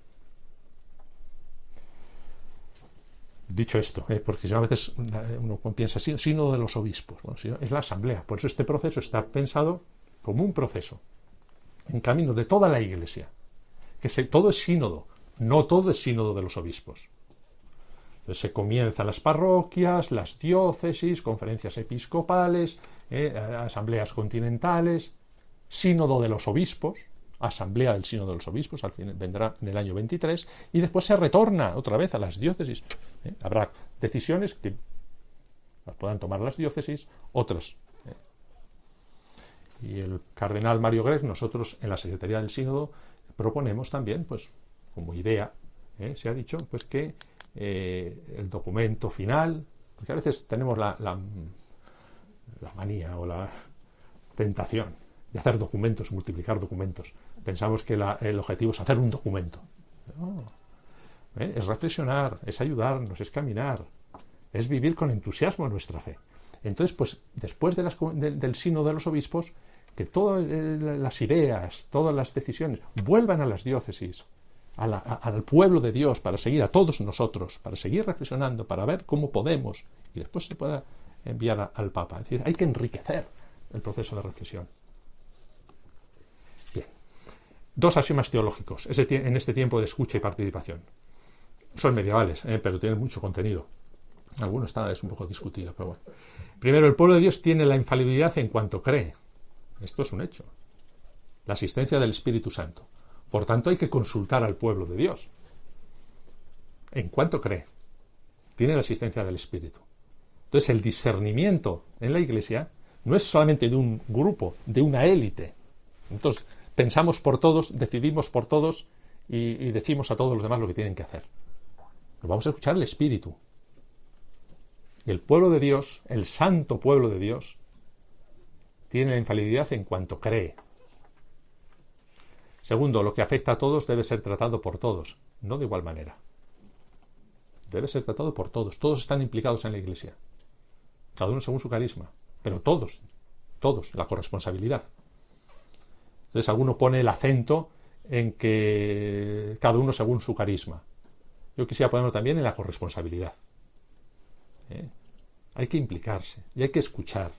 Dicho esto, ¿eh? porque si no, a veces uno piensa así, sínodo de los obispos, bueno, es la asamblea. Por eso este proceso está pensado como un proceso en camino de toda la Iglesia, que se, todo es sínodo, no todo es sínodo de los obispos. Entonces se comienzan las parroquias, las diócesis, conferencias episcopales, eh, asambleas continentales, sínodo de los obispos, asamblea del sínodo de los obispos, al fin vendrá en el año veintitrés, y después se retorna otra vez a las diócesis. ¿eh? Habrá decisiones que las puedan tomar las diócesis, otras. ¿eh? Y el cardenal Mario Grech, nosotros en la Secretaría del Sínodo proponemos también, pues, como idea, ¿eh? se ha dicho, pues que eh, el documento final, porque a veces tenemos la, la, la manía o la tentación de hacer documentos, multiplicar documentos. Pensamos que la, el objetivo es hacer un documento. No. ¿Eh? Es reflexionar, es ayudarnos, es caminar, es vivir con entusiasmo nuestra fe. Entonces, pues, después de las, de, del sínodo de los obispos, que todas las ideas, todas las decisiones vuelvan a las diócesis, a la, a, al pueblo de Dios, para seguir a todos nosotros, para seguir reflexionando, para ver cómo podemos, y después se pueda enviar a, al Papa. Es decir, hay que enriquecer el proceso de reflexión. Bien. Dos axiomas teológicos en este tiempo de escucha y participación. Son medievales, ¿eh? pero tienen mucho contenido. Alguno está, es un poco discutido, pero bueno. Primero, el pueblo de Dios tiene la infalibilidad en cuanto cree. Esto es un hecho. La asistencia del Espíritu Santo. Por tanto, hay que consultar al pueblo de Dios. En cuanto cree, tiene la asistencia del Espíritu. Entonces, el discernimiento en la Iglesia no es solamente de un grupo, de una élite. Entonces, pensamos por todos, decidimos por todos y, y decimos a todos los demás lo que tienen que hacer. Nos vamos a escuchar el Espíritu. Y el pueblo de Dios, el santo pueblo de Dios, tiene la infalibilidad en cuanto cree. Segundo, lo que afecta a todos debe ser tratado por todos, no de igual manera. Debe ser tratado por todos. Todos están implicados en la Iglesia. Cada uno según su carisma. Pero todos, todos, la corresponsabilidad. Entonces alguno pone el acento en que cada uno según su carisma. Yo quisiera ponerlo también en la corresponsabilidad. ¿Eh? Hay que implicarse y hay que escuchar.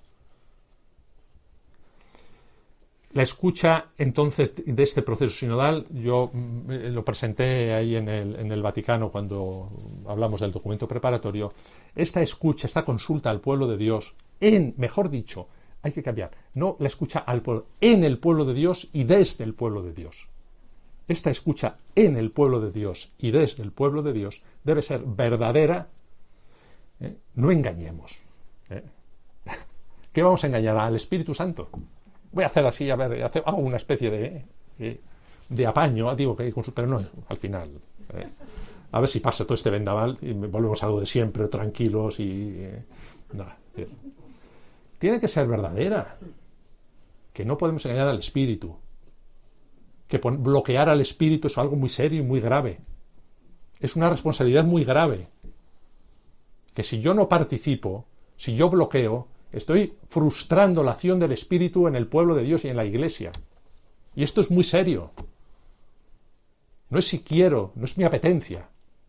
La escucha, entonces, de este proceso sinodal, yo lo presenté ahí en el, en el Vaticano cuando hablamos del documento preparatorio. Esta escucha, esta consulta al pueblo de Dios, en, mejor dicho, hay que cambiar, no la escucha al pueblo, en el pueblo de Dios y desde el pueblo de Dios. Esta escucha en el pueblo de Dios y desde el pueblo de Dios debe ser verdadera. ¿eh? No engañemos. ¿eh? ¿Qué vamos a engañar? ¿Al Espíritu Santo? Voy a hacer así, a ver, hago una especie de, de, de apaño, digo que pero no, al final. Eh, a ver si pasa todo este vendaval y volvemos a algo de siempre, tranquilos y... Eh, no, eh. Tiene que ser verdadera. Que no podemos engañar al Espíritu. Que pon, bloquear al Espíritu es algo muy serio y muy grave. Es una responsabilidad muy grave. Que si yo no participo, si yo bloqueo, estoy frustrando la acción del Espíritu en el pueblo de Dios y en la Iglesia. Y esto es muy serio. No es si quiero, no es mi apetencia.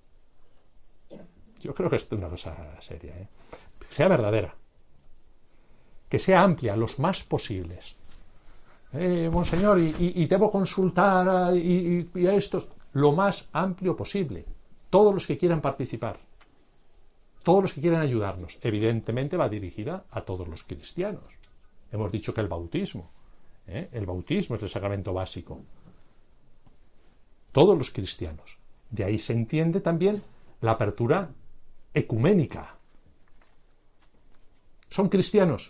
Yo creo que esto es una cosa seria, ¿eh? Que sea verdadera. Que sea amplia, los más posibles. Eh, monseñor, y, y, y debo consultar a, y, y a estos, lo más amplio posible. Todos los que quieran participar. Todos los que quieran ayudarnos. Evidentemente va dirigida a todos los cristianos. Hemos dicho que el bautismo, ¿eh? el bautismo es el sacramento básico. Todos los cristianos. De ahí se entiende también la apertura ecuménica. ¿Son cristianos?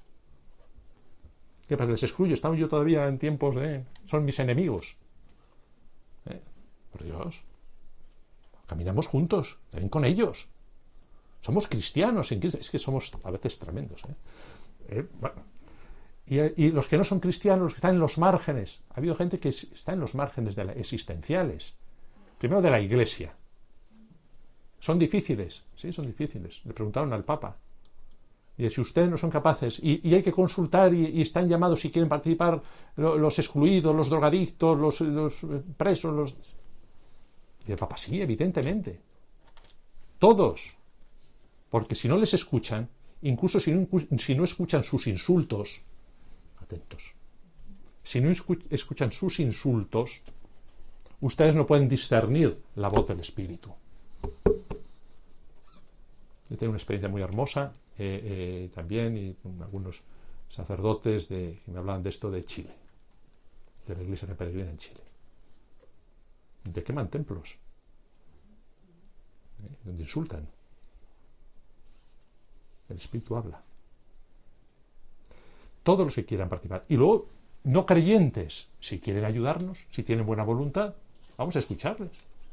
¿Qué pasa? ¿Les excluyo? ¿Estamos yo todavía en tiempos de... son mis enemigos? ¿Eh? Por Dios. Caminamos juntos, ven con ellos. Somos cristianos en Cristo. Es que somos a veces tremendos. ¿eh? Eh, bueno. y, y los que no son cristianos, los que están en los márgenes. Ha habido gente que está en los márgenes de la, existenciales. Primero de la Iglesia. ¿Son difíciles? Sí, son difíciles. Le preguntaron al Papa. Y si ustedes no son capaces, y, y hay que consultar, y, y están llamados si quieren participar lo, los excluidos, los drogadictos, los, los presos, los... Y el Papa, sí, evidentemente. Todos. Porque si no les escuchan, incluso si no, si no escuchan sus insultos, atentos, si no escuchan sus insultos, ustedes no pueden discernir la voz del Espíritu. Yo tengo una experiencia muy hermosa eh, eh, también, y con algunos sacerdotes de, que me hablan de esto de Chile, de la iglesia que peregrina en Chile. ¿De queman templos? ¿Eh? Donde insultan. El Espíritu habla. Todos los que quieran participar. Y luego, no creyentes, si quieren ayudarnos, si tienen buena voluntad, vamos a escucharles.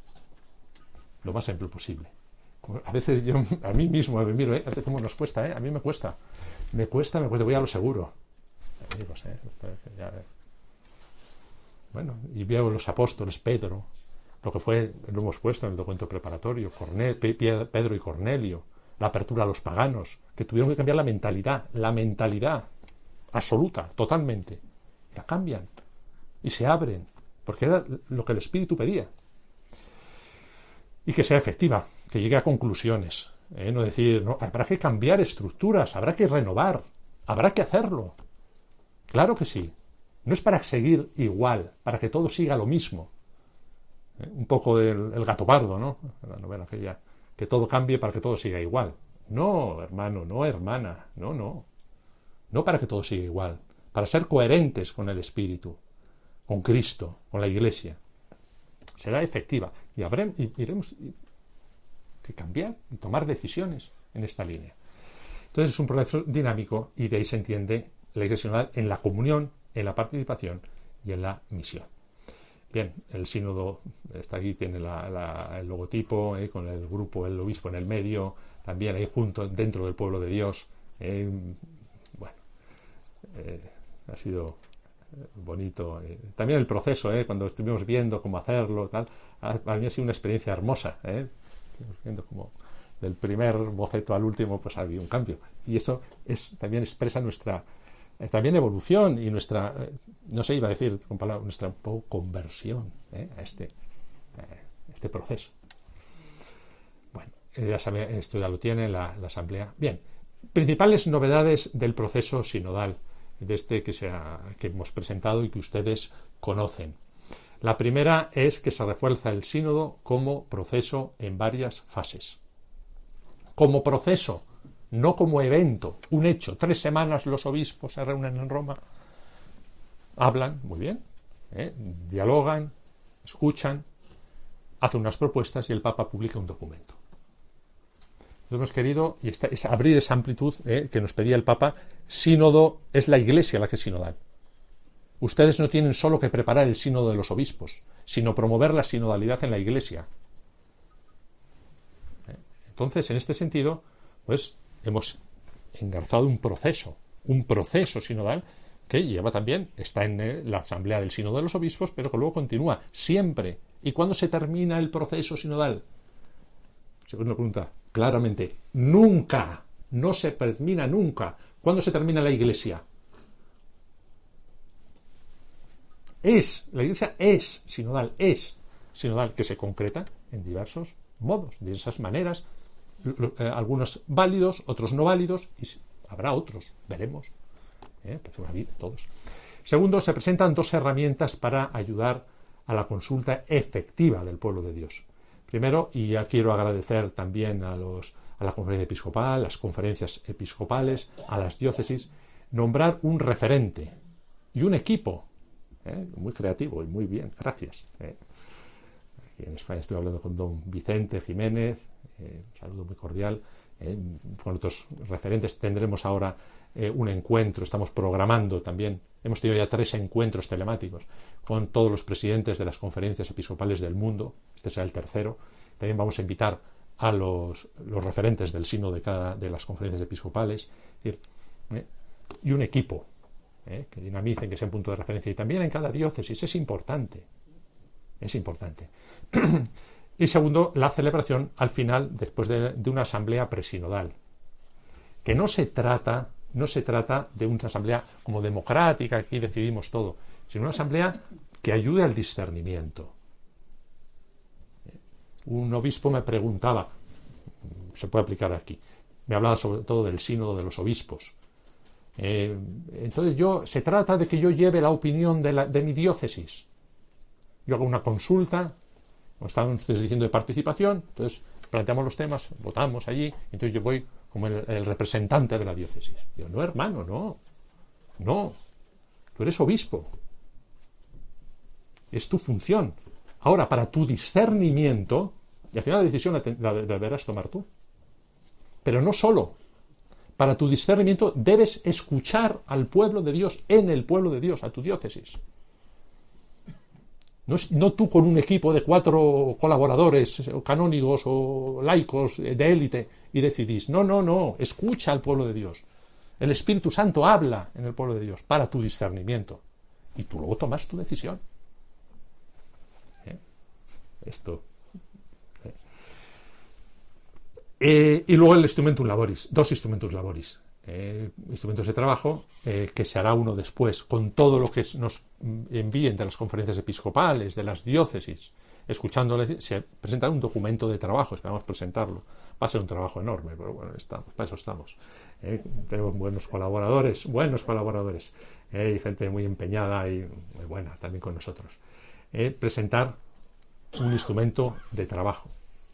Lo más amplio posible. A veces yo, a mí mismo, me miro, ¿eh? ¿Cómo nos cuesta? ¿eh? A mí me cuesta. Me cuesta, me cuesta, voy a lo seguro. Amigos, ¿eh? Ya, eh. Bueno, y veo los apóstoles, Pedro, lo que fue, lo hemos puesto en el documento preparatorio, Cornel, Pedro y Cornelio, la apertura a los paganos, que tuvieron que cambiar la mentalidad, la mentalidad absoluta, totalmente. La cambian y se abren, porque era lo que el Espíritu pedía. Y que sea efectiva, que llegue a conclusiones. ¿eh? No decir, no, habrá que cambiar estructuras, habrá que renovar, habrá que hacerlo. Claro que sí. No es para seguir igual, para que todo siga lo mismo. ¿Eh? Un poco del el gato pardo, ¿no? La novela aquella, que todo cambie para que todo siga igual. No, hermano, no, hermana, no, no. No para que todo siga igual, para ser coherentes con el Espíritu, con Cristo, con la Iglesia. Será efectiva y, habremos, y iremos que cambiar y tomar decisiones en esta línea. Entonces es un proceso dinámico y de ahí se entiende la Iglesia sinodal en la comunión, en la participación y en la misión. Bien, el sínodo está aquí, tiene la, la, el logotipo eh, con el grupo, el obispo en el medio, también ahí junto dentro del pueblo de Dios. Eh, bueno, eh, ha sido bonito. Eh. También el proceso, eh, cuando estuvimos viendo cómo hacerlo, tal, a, a mí ha sido una experiencia hermosa. Eh. Estuvimos viendo cómo del primer boceto al último pues ha habido un cambio. Y eso es, también expresa nuestra eh, también evolución y nuestra, eh, no sé, iba a decir con palabras, nuestra un poco conversión eh, a este, eh, este proceso. Bueno, eh, esto ya lo tiene la, la Asamblea. Bien, principales novedades del proceso sinodal, de este que, se ha, que hemos presentado y que ustedes conocen. La primera es que se refuerza el sínodo como proceso en varias fases. Como proceso, no como evento, un hecho. Tres semanas los obispos se reúnen en Roma, hablan, muy bien, ¿eh? dialogan, escuchan, hacen unas propuestas y el Papa publica un documento. Hemos querido y esta, es abrir esa amplitud eh, que nos pedía el Papa. Sínodo es la Iglesia la que es sinodal. Ustedes no tienen solo que preparar el sínodo de los obispos, sino promover la sinodalidad en la Iglesia. ¿Eh? Entonces, en este sentido, pues hemos engarzado un proceso, un proceso sinodal que lleva también, está en eh, la Asamblea del Sínodo de los Obispos, pero que luego continúa siempre. ¿Y cuándo se termina el proceso sinodal? Segunda pregunta. Claramente, nunca, no se termina nunca. ¿Cuándo se termina la Iglesia? es, la Iglesia es sinodal, es sinodal, que se concreta en diversos modos, de esas maneras, eh, algunos válidos, otros no válidos, y habrá otros, veremos, ¿eh? Pues una vida, todos. Segundo, se presentan dos herramientas para ayudar a la consulta efectiva del pueblo de Dios. Primero, y ya quiero agradecer también a, los, a la conferencia episcopal, las conferencias episcopales, a las diócesis, nombrar un referente y un equipo, ¿eh? Muy creativo y muy bien, gracias. ¿eh? Aquí en España estoy hablando con don Vicente Jiménez, eh, un saludo muy cordial. Eh, con otros referentes tendremos ahora eh, un encuentro, estamos programando también, hemos tenido ya tres encuentros telemáticos con todos los presidentes de las conferencias episcopales del mundo, este será el tercero. También vamos a invitar a los, los referentes del sínodo de cada de las conferencias episcopales, es decir, eh, y un equipo eh, que dinamicen, que sea un punto de referencia, y también en cada diócesis. Es importante, es importante. Y segundo, la celebración al final, después de, de una asamblea presinodal, que no se trata, no se trata de una asamblea como democrática, aquí decidimos todo, sino una asamblea que ayude al discernimiento. Un obispo me preguntaba, se puede aplicar aquí, me hablaba sobre todo del sínodo de los obispos. Eh, entonces yo, se trata de que yo lleve la opinión de, la, de mi diócesis. Yo hago una consulta, como estaban ustedes diciendo, de participación, entonces planteamos los temas, votamos allí, entonces yo voy como el, el representante de la diócesis. Digo, no, hermano, no, no, tú eres obispo, es tu función. Ahora, para tu discernimiento, y al final la decisión la, la, la deberás tomar tú, pero no solo, para tu discernimiento debes escuchar al pueblo de Dios, en el pueblo de Dios, a tu diócesis. No, es, no tú con un equipo de cuatro colaboradores, o canónigos o laicos de élite y decidís. No, no, no. Escucha al pueblo de Dios. El Espíritu Santo habla en el pueblo de Dios para tu discernimiento. Y tú luego tomas tu decisión. ¿Eh? Esto. ¿Eh? Eh, y luego el instrumentum laboris. Dos instrumentos laboris. Eh, instrumentos de trabajo, eh, que se hará uno después, con todo lo que nos envíen de las conferencias episcopales, de las diócesis, escuchándoles, se presentará un documento de trabajo, esperamos presentarlo. Va a ser un trabajo enorme, pero bueno, estamos, para eso estamos. Eh, tenemos buenos colaboradores, buenos colaboradores, eh, y gente muy empeñada y muy buena también con nosotros. Eh, presentar un instrumento de trabajo.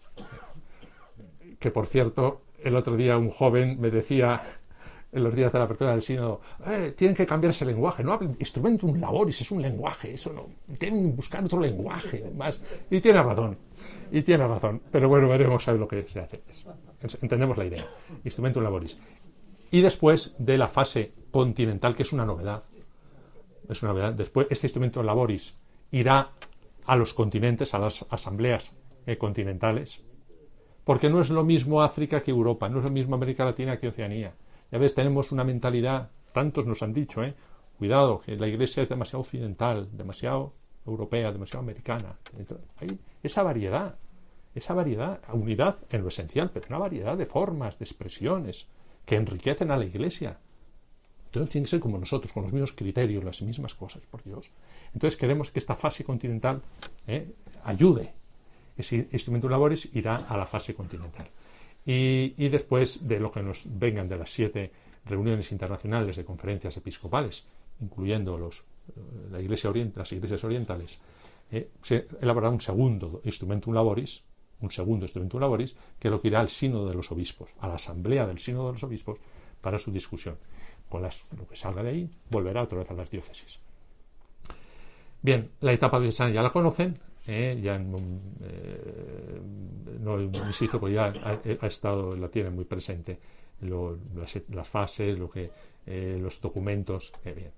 Que por cierto, el otro día un joven me decía, en los días de la apertura del sínodo, eh, tienen que cambiar ese lenguaje, no hablen instrumentum laboris, es un lenguaje, eso no, tienen que buscar otro lenguaje más. Y tiene razón, y tiene razón, pero bueno, veremos a ver lo que se hace. Entendemos la idea, instrumentum laboris. Y después de la fase continental, que es una novedad, es una novedad, después este instrumento laboris irá a los continentes, a las asambleas eh, continentales, porque no es lo mismo África que Europa, no es lo mismo América Latina que Oceanía. Ya ves, tenemos una mentalidad, tantos nos han dicho, ¿eh? Cuidado, que la Iglesia es demasiado occidental, demasiado europea, demasiado americana. Hay esa variedad, esa variedad, unidad en lo esencial, pero una variedad de formas, de expresiones, que enriquecen a la Iglesia. Entonces tiene que ser como nosotros, con los mismos criterios, las mismas cosas, por Dios. Entonces queremos que esta fase continental ¿eh? ayude. Ese instrumento laboris irá a la fase continental. Y, y después de lo que nos vengan de las siete reuniones internacionales de conferencias episcopales, incluyendo los, la iglesia orient, las iglesias orientales, eh, se elaborará un segundo instrumentum laboris, un segundo instrumentum laboris, que es lo que irá al sínodo de los obispos, a la asamblea del sínodo de los obispos, para su discusión. Con las, lo que salga de ahí, volverá otra vez a las diócesis. Bien, la etapa diocesana ya la conocen. Eh, ya eh, no insisto, porque ya ha, ha estado, la tienen muy presente lo, las, las fases, lo que, eh, los documentos. Eh, bien.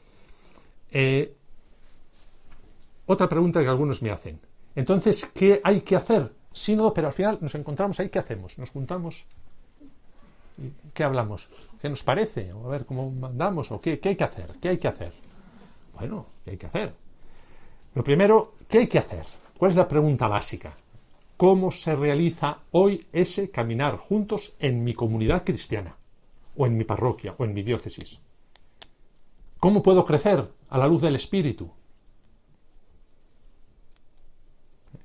Eh, otra pregunta que algunos me hacen. Entonces, ¿qué hay que hacer? Sínodo, pero al final nos encontramos ahí, ¿qué hacemos? Nos juntamos, ¿qué hablamos? ¿Qué nos parece? O a ver cómo mandamos, o qué, qué hay que hacer, qué hay que hacer. Bueno, ¿qué hay que hacer? Lo primero, ¿qué hay que hacer? ¿Cuál es la pregunta básica? ¿Cómo se realiza hoy ese caminar juntos en mi comunidad cristiana? O en mi parroquia, o en mi diócesis. ¿Cómo puedo crecer a la luz del Espíritu?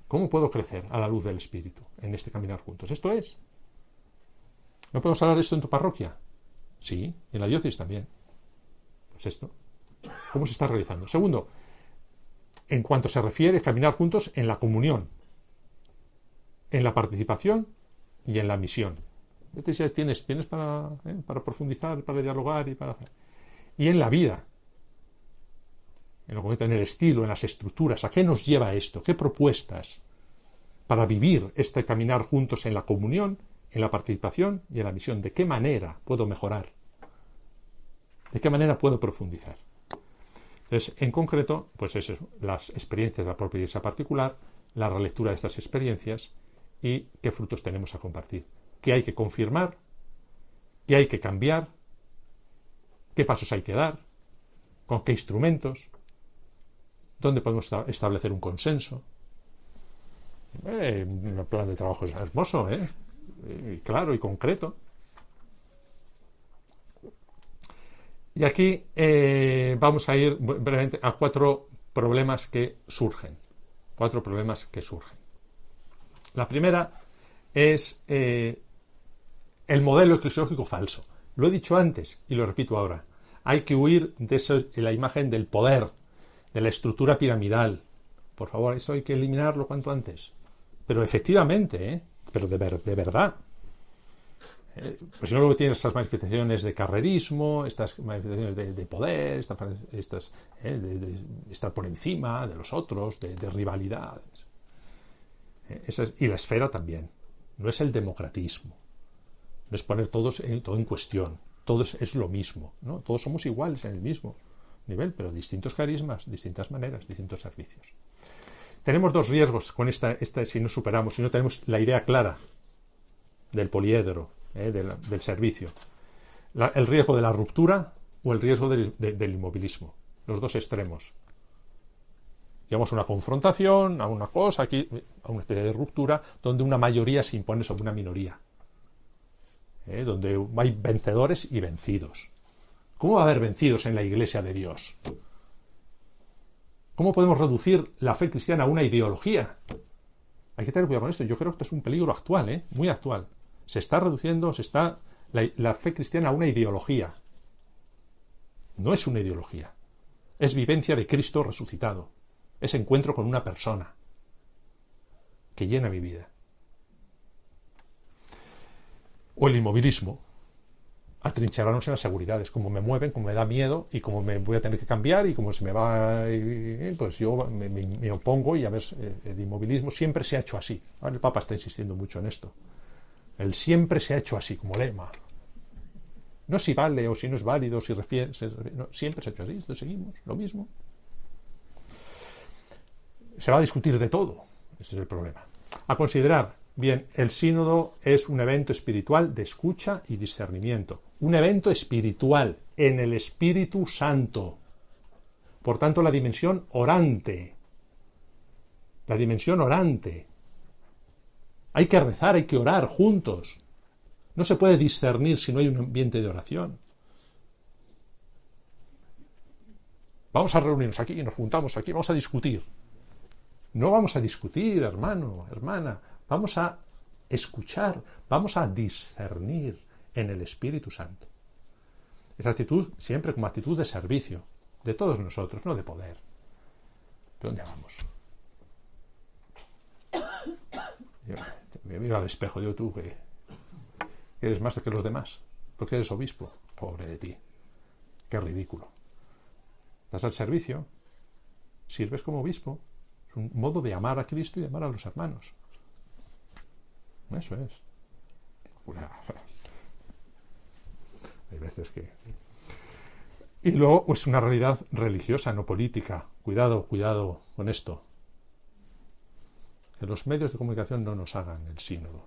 ¿Cómo puedo crecer a la luz del Espíritu en este caminar juntos? Esto es. ¿No podemos hablar de esto en tu parroquia? Sí, en la diócesis también. Pues esto. ¿Cómo se está realizando? Segundo, en cuanto se refiere a caminar juntos en la comunión, en la participación y en la misión. Tienes, tienes para, ¿eh? para profundizar, para dialogar y para hacer. Y en la vida, en lo concreto, en el estilo, en las estructuras. ¿A qué nos lleva esto? ¿Qué propuestas para vivir este caminar juntos en la comunión, en la participación y en la misión? ¿De qué manera puedo mejorar? ¿De qué manera puedo profundizar? Entonces, en concreto, pues eso, las experiencias de la propia iglesia particular, la relectura de estas experiencias y qué frutos tenemos a compartir. ¿Qué hay que confirmar? ¿Qué hay que cambiar? ¿Qué pasos hay que dar? ¿Con qué instrumentos? ¿Dónde podemos establecer un consenso? Eh, el plan de trabajo es hermoso, ¿eh? Y claro y concreto. Y aquí eh, vamos a ir brevemente a cuatro problemas que surgen. Cuatro problemas que surgen. La primera es eh, el modelo eclesiológico falso. Lo he dicho antes y lo repito ahora. Hay que huir de, eso, de la imagen del poder, de la estructura piramidal. Por favor, eso hay que eliminarlo cuanto antes. Pero efectivamente, ¿eh? Pero de, ver, de verdad. Eh, pues si no, luego tienes estas manifestaciones de carrerismo, estas manifestaciones de, de poder, estas, estas eh, de, de estar por encima de los otros, de, de rivalidades. Eh, esa es, y la esfera también. No es el democratismo. No es poner todos en, todo en cuestión. Todo es, es lo mismo, ¿no? Todos somos iguales en el mismo nivel, pero distintos carismas, distintas maneras, distintos servicios. Tenemos dos riesgos con esta, esta si no superamos, si no tenemos la idea clara del poliedro, eh, del, del servicio. La, el riesgo de la ruptura o el riesgo del, de, del inmovilismo. Los dos extremos. Llegamos a una confrontación, a una cosa, aquí, a una especie de ruptura, donde una mayoría se impone sobre una minoría. Eh, donde hay vencedores y vencidos. ¿Cómo va a haber vencidos en la Iglesia de Dios? ¿Cómo podemos reducir la fe cristiana a una ideología? Hay que tener cuidado con esto. Yo creo que esto es un peligro actual, ¿eh? Muy actual. Se está reduciendo, se está la, la fe cristiana a una ideología. No es una ideología. Es vivencia de Cristo resucitado. Es encuentro con una persona que llena mi vida. O el inmovilismo. Atrinchararnos en las seguridades, como me mueven, como me da miedo y como me voy a tener que cambiar y como se me va, pues yo me, me, me opongo y a ver, el inmovilismo siempre se ha hecho así. Ahora el Papa está insistiendo mucho en esto. El siempre se ha hecho así, como lema. No si vale o si no es válido, si refiere, se, no, siempre se ha hecho así, esto seguimos, lo mismo. Se va a discutir de todo, ese es el problema. A considerar, bien, el sínodo es un evento espiritual de escucha y discernimiento. Un evento espiritual en el Espíritu Santo. Por tanto, la dimensión orante. La dimensión orante. Hay que rezar, hay que orar juntos. No se puede discernir si no hay un ambiente de oración. Vamos a reunirnos aquí, nos juntamos aquí, vamos a discutir. No vamos a discutir, hermano, hermana. Vamos a escuchar, vamos a discernir en el Espíritu Santo. Esa actitud siempre como actitud de servicio, de todos nosotros, no de poder. ¿De dónde vamos? Yo me miro al espejo, digo tú que eres más que los demás, porque eres obispo. Pobre de ti. Qué ridículo. Das al servicio, sirves como obispo. Es un modo de amar a Cristo y de amar a los hermanos. Eso es. Una... Hay veces que... Y luego es pues, una realidad religiosa, no política. Cuidado, cuidado con esto. Que los medios de comunicación no nos hagan el sínodo.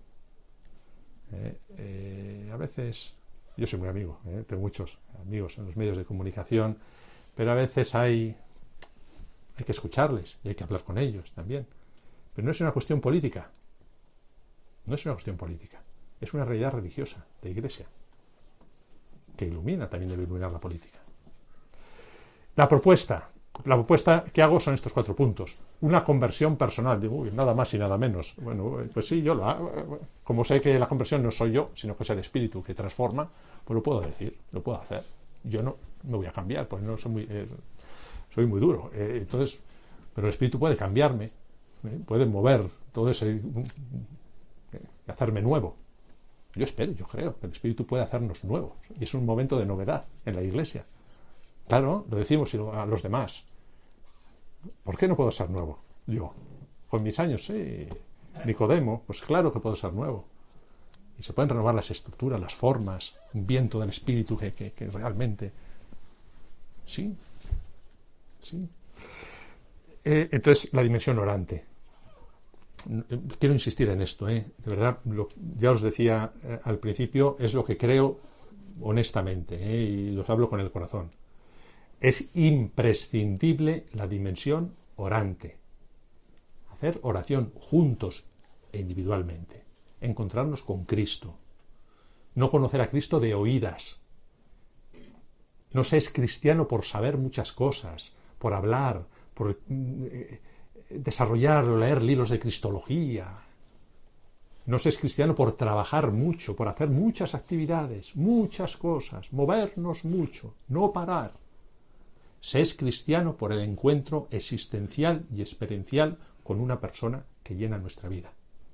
Eh, eh, a veces... Yo soy muy amigo, eh, tengo muchos amigos en los medios de comunicación, pero a veces hay... Hay que escucharles y hay que hablar con ellos también. Pero no es una cuestión política. No es una cuestión política, es una realidad religiosa, de iglesia, que ilumina, también debe iluminar la política. La propuesta, La propuesta que hago son estos cuatro puntos. Una conversión personal. Digo, uy, nada más y nada menos. Bueno, pues sí, yo lo hago. Como sé que la conversión no soy yo, sino que es el Espíritu que transforma, pues lo puedo decir, lo puedo hacer. Yo no me voy a cambiar, pues no soy muy, eh, soy muy duro. Eh, entonces, pero el Espíritu puede cambiarme, ¿eh? Puede mover todo ese, eh, hacerme nuevo. Yo espero, yo creo que el Espíritu puede hacernos nuevos. Y es un momento de novedad en la Iglesia. Claro, lo decimos a los demás. ¿Por qué no puedo ser nuevo? Yo, con mis años, sí. Nicodemo, pues claro que puedo ser nuevo. Y se pueden renovar las estructuras, las formas, un viento del Espíritu que, que, que realmente... Sí, sí. Eh, entonces, la dimensión orante. Quiero insistir en esto, ¿eh? De verdad, lo, ya os decía eh, al principio, es lo que creo honestamente, ¿eh? Y los hablo con el corazón. Es imprescindible la dimensión orante. Hacer oración juntos e individualmente. Encontrarnos con Cristo. No conocer a Cristo de oídas. No se es cristiano por saber muchas cosas, por hablar, por eh, desarrollar o leer libros de cristología. No se es cristiano por trabajar mucho, por hacer muchas actividades, muchas cosas, movernos mucho, no parar. Se es cristiano por el encuentro existencial y experiencial con una persona que llena nuestra vida.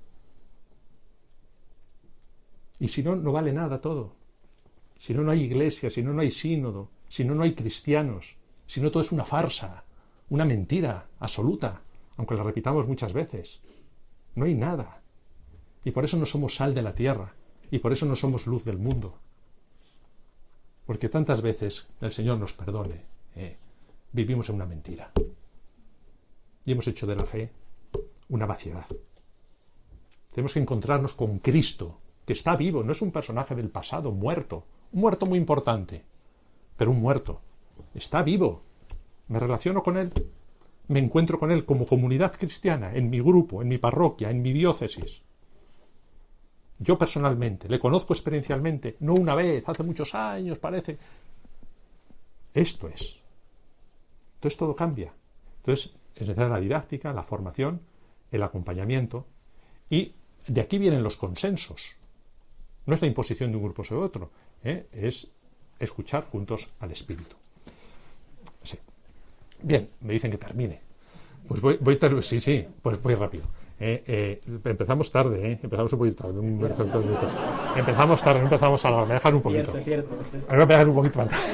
Y si no, no vale nada todo. Si no, no hay iglesia, si no, no hay sínodo, si no, no hay cristianos, si no, todo es una farsa, una mentira absoluta, aunque la repitamos muchas veces. No hay nada. Y por eso no somos sal de la tierra, y por eso no somos luz del mundo. Porque tantas veces, el Señor nos perdone, eh, vivimos en una mentira. Y hemos hecho de la fe una vaciedad. Tenemos que encontrarnos con Cristo, que está vivo, no es un personaje del pasado, muerto. Un muerto muy importante, pero un muerto. Está vivo. Me relaciono con Él. Me encuentro con Él como comunidad cristiana, en mi grupo, en mi parroquia, en mi diócesis. Yo personalmente, le conozco experiencialmente, no una vez, hace muchos años, parece. Esto es. Entonces todo cambia. Entonces es necesaria la didáctica, la formación, el acompañamiento, y de aquí vienen los consensos. No es la imposición de un grupo sobre otro, ¿eh? Es escuchar juntos al Espíritu. Sí. Bien, me dicen que termine. Pues voy, voy ter- sí, sí, pues voy rápido. Eh, eh, empezamos tarde, ¿eh? Empezamos un poquito tarde. Un, dos minutos. Empezamos tarde, no empezamos a la hora. Me dejan un poquito. Cierto, cierto. Me voy a pegar un poquito más.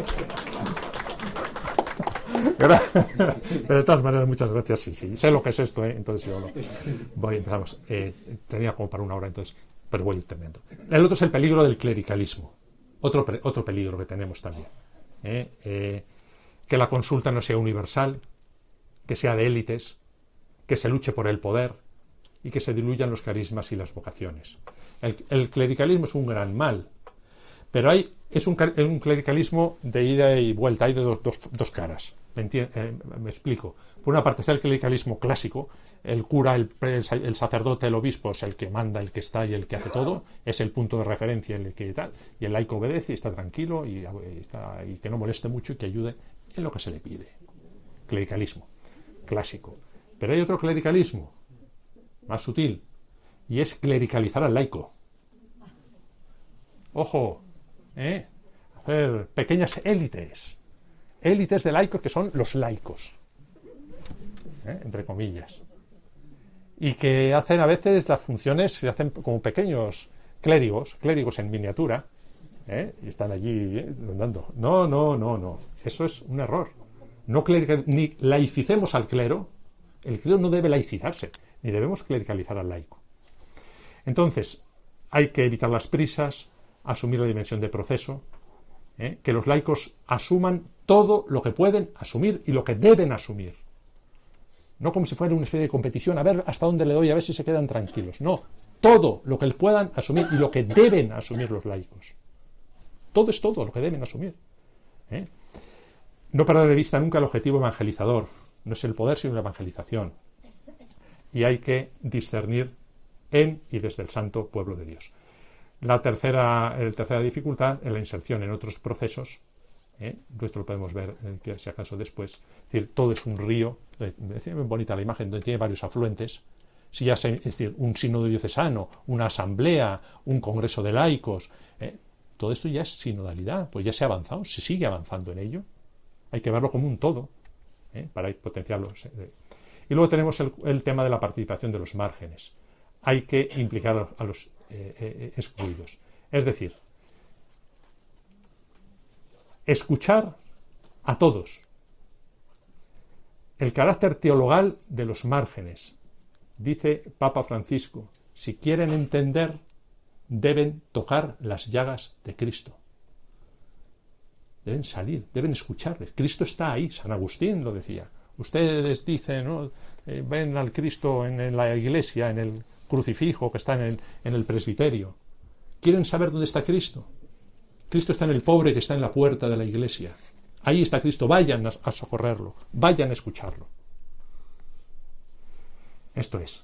Pero de todas maneras, muchas gracias. Sí, sí, sé lo que es esto, ¿eh? Entonces yo lo voy, empezamos. Eh, tenía como para una hora, entonces, pero voy terminando. El otro es el peligro del clericalismo. Otro, otro peligro que tenemos también. ¿eh? Eh, que la consulta no sea universal, que sea de élites, que se luche por el poder y que se diluyan los carismas y las vocaciones. El, el clericalismo es un gran mal, pero hay, es un, un clericalismo de ida y vuelta, hay de dos, dos, dos caras. Me, eh, me explico. Por una parte está el clericalismo clásico, el cura, el, el, el sacerdote, el obispo es el que manda, el que está y el que hace todo, es el punto de referencia, el que tal, y el laico obedece y está tranquilo y, y, está, y que no moleste mucho y que ayude en lo que se le pide. Clericalismo clásico. Pero hay otro clericalismo más sutil, y es clericalizar al laico. Ojo, ¿eh? Hacer pequeñas élites, élites de laicos que son los laicos, ¿eh? Entre comillas, y que hacen a veces las funciones, se hacen como pequeños clérigos, clérigos en miniatura, ¿eh? Y están allí ¿eh? andando. No, no, no, no. Eso es un error. No clerical, ni laicicemos al clero. El clero no debe laicizarse, ni debemos clericalizar al laico. Entonces, hay que evitar las prisas, asumir la dimensión de proceso, ¿eh? Que los laicos asuman todo lo que pueden asumir y lo que deben asumir. No como si fuera una especie de competición, a ver hasta dónde le doy, a ver si se quedan tranquilos. No, todo lo que puedan asumir y lo que deben asumir los laicos. Todo es todo lo que deben asumir. ¿eh? No perder de vista nunca el objetivo evangelizador. No es el poder, sino la evangelización. Y hay que discernir en y desde el santo pueblo de Dios. La tercera, la tercera dificultad es la inserción en otros procesos ¿eh? Esto lo podemos ver, eh, que si acaso después. Es decir, todo es un río. Me decía muy bonita la imagen, donde tiene varios afluentes. Si ya se, es decir, un sínodo diocesano, una asamblea, un congreso de laicos, ¿eh? Todo esto ya es sinodalidad, pues ya se ha avanzado, se sigue avanzando en ello. Hay que verlo como un todo, ¿eh? Para potenciarlo. Y luego tenemos el, el tema de la participación de los márgenes. Hay que implicar a los eh, eh, excluidos. Es decir, escuchar a todos. El carácter teologal de los márgenes. Dice Papa Francisco, si quieren entender, deben tocar las llagas de Cristo. Deben salir, deben escucharles. Cristo está ahí, San Agustín lo decía. Ustedes dicen, ¿no? Eh, ven al Cristo en, en la iglesia, en el crucifijo que está en el, en el presbiterio. ¿Quieren saber dónde está Cristo? Cristo está en el pobre que está en la puerta de la iglesia. Ahí está Cristo, vayan a, a socorrerlo, vayan a escucharlo. Esto es.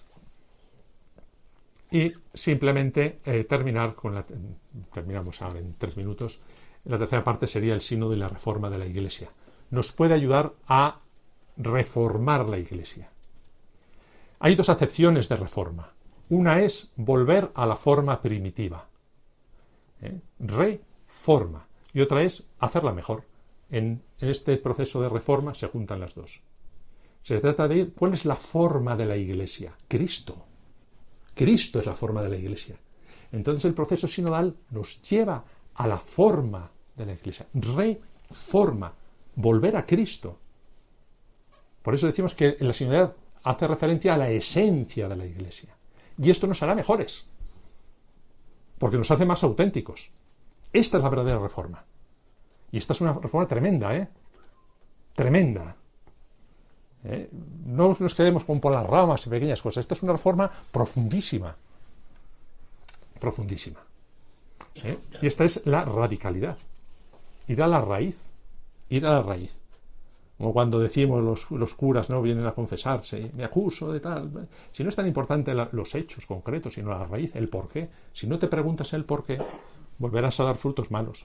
Y simplemente eh, terminar con la... Terminamos ahora en tres minutos. La tercera parte sería el sínodo y la reforma de la Iglesia. Nos puede ayudar a reformar la Iglesia. Hay dos acepciones de reforma. Una es volver a la forma primitiva. ¿Eh? Reforma. Y otra es hacerla mejor. En, en este proceso de reforma se juntan las dos. Se trata de ir, ¿cuál es la forma de la Iglesia? Cristo. Cristo es la forma de la Iglesia. Entonces el proceso sinodal nos lleva a la forma de la Iglesia. Reforma. Volver a Cristo. Por eso decimos que en la sinodalidad hace referencia a la esencia de la Iglesia. Y esto nos hará mejores. Porque nos hace más auténticos. Esta es la verdadera reforma. Y esta es una reforma tremenda, ¿eh? Tremenda. ¿Eh? No nos quedemos con por las ramas y pequeñas cosas. Esta es una reforma profundísima. Profundísima. ¿Eh? Y esta es la radicalidad. Ir a la raíz. Ir a la raíz. Como cuando decimos los, los curas, ¿no? Vienen a confesarse, me acuso de tal. Si no es tan importante la, los hechos concretos, sino la raíz, el porqué. Si no te preguntas el porqué, volverás a dar frutos malos.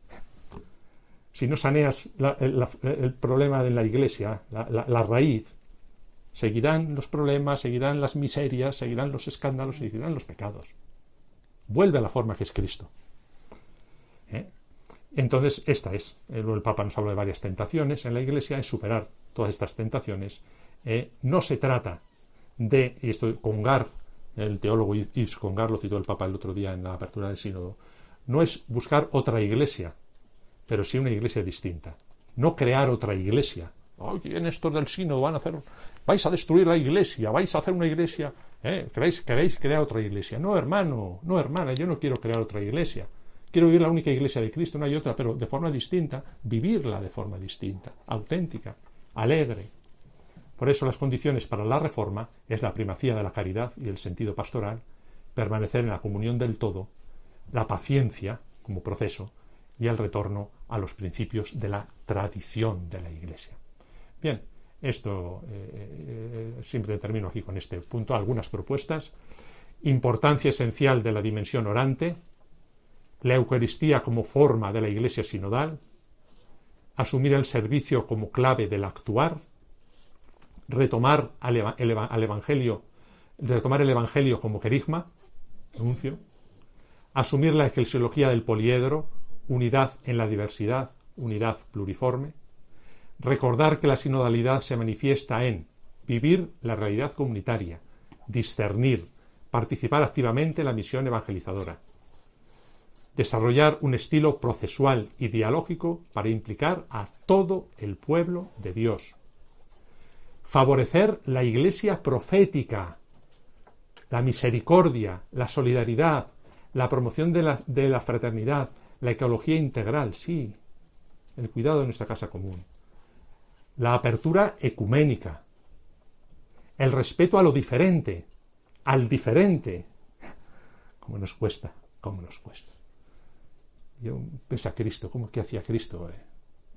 Si no saneas la, el, el problema de la Iglesia, la, la, la raíz, seguirán los problemas, seguirán las miserias, seguirán los escándalos, seguirán los pecados. Vuelve a la forma que es Cristo. ¿Eh? Entonces, esta es. El, el Papa nos habla de varias tentaciones en la Iglesia, es superar todas estas tentaciones. Eh, no se trata de, y esto Congar, el teólogo Yves Congar, lo citó el Papa el otro día en la apertura del sínodo, no es buscar otra Iglesia, pero sí una Iglesia distinta. No crear otra Iglesia. Oye, en estos del sínodo van a hacer, vais a destruir la Iglesia, vais a hacer una Iglesia, ¿eh? ¿Queréis, queréis crear otra Iglesia? No, hermano, no, hermana, yo no quiero crear otra Iglesia. Quiero vivir la única Iglesia de Cristo, no hay otra, pero de forma distinta, vivirla de forma distinta, auténtica, alegre. Por eso las condiciones para la reforma es la primacía de la caridad y el sentido pastoral, permanecer en la comunión del todo, la paciencia como proceso y el retorno a los principios de la tradición de la Iglesia. Bien, esto eh, eh, siempre termino aquí con este punto. Algunas propuestas. Importancia esencial de la dimensión orante, la Eucaristía como forma de la Iglesia sinodal, asumir el servicio como clave del actuar, retomar al, eva el, eva al Evangelio, retomar el Evangelio como querigma, anuncio, asumir la eclesiología del poliedro, unidad en la diversidad, unidad pluriforme, recordar que la sinodalidad se manifiesta en vivir la realidad comunitaria, discernir, participar activamente en la misión evangelizadora, desarrollar un estilo procesual y dialógico para implicar a todo el pueblo de Dios, favorecer la Iglesia profética, la misericordia, la solidaridad, la promoción de la, de la fraternidad, la ecología integral, sí, el cuidado de nuestra casa común, la apertura ecuménica, el respeto a lo diferente, al diferente. ¿Cómo nos cuesta? ¿Cómo nos cuesta? Yo pensé a Cristo, ¿cómo que hacía Cristo? Eh?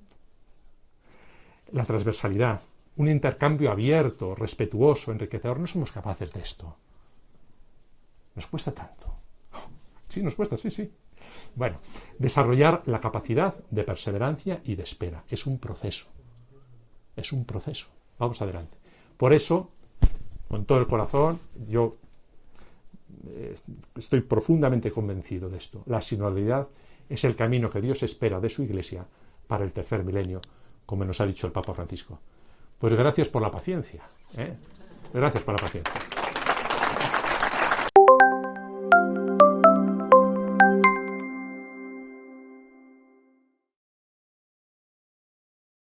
La transversalidad, un intercambio abierto, respetuoso, enriquecedor. No somos capaces de esto. Nos cuesta tanto. Sí, nos cuesta, sí, sí. Bueno, desarrollar la capacidad de perseverancia y de espera. Es un proceso. Es un proceso. Vamos adelante. Por eso, con todo el corazón, yo eh, estoy profundamente convencido de esto. La sinodalidad es el camino que Dios espera de su Iglesia para el tercer milenio, como nos ha dicho el Papa Francisco. Pues gracias por la paciencia. ¿eh? Gracias por la paciencia.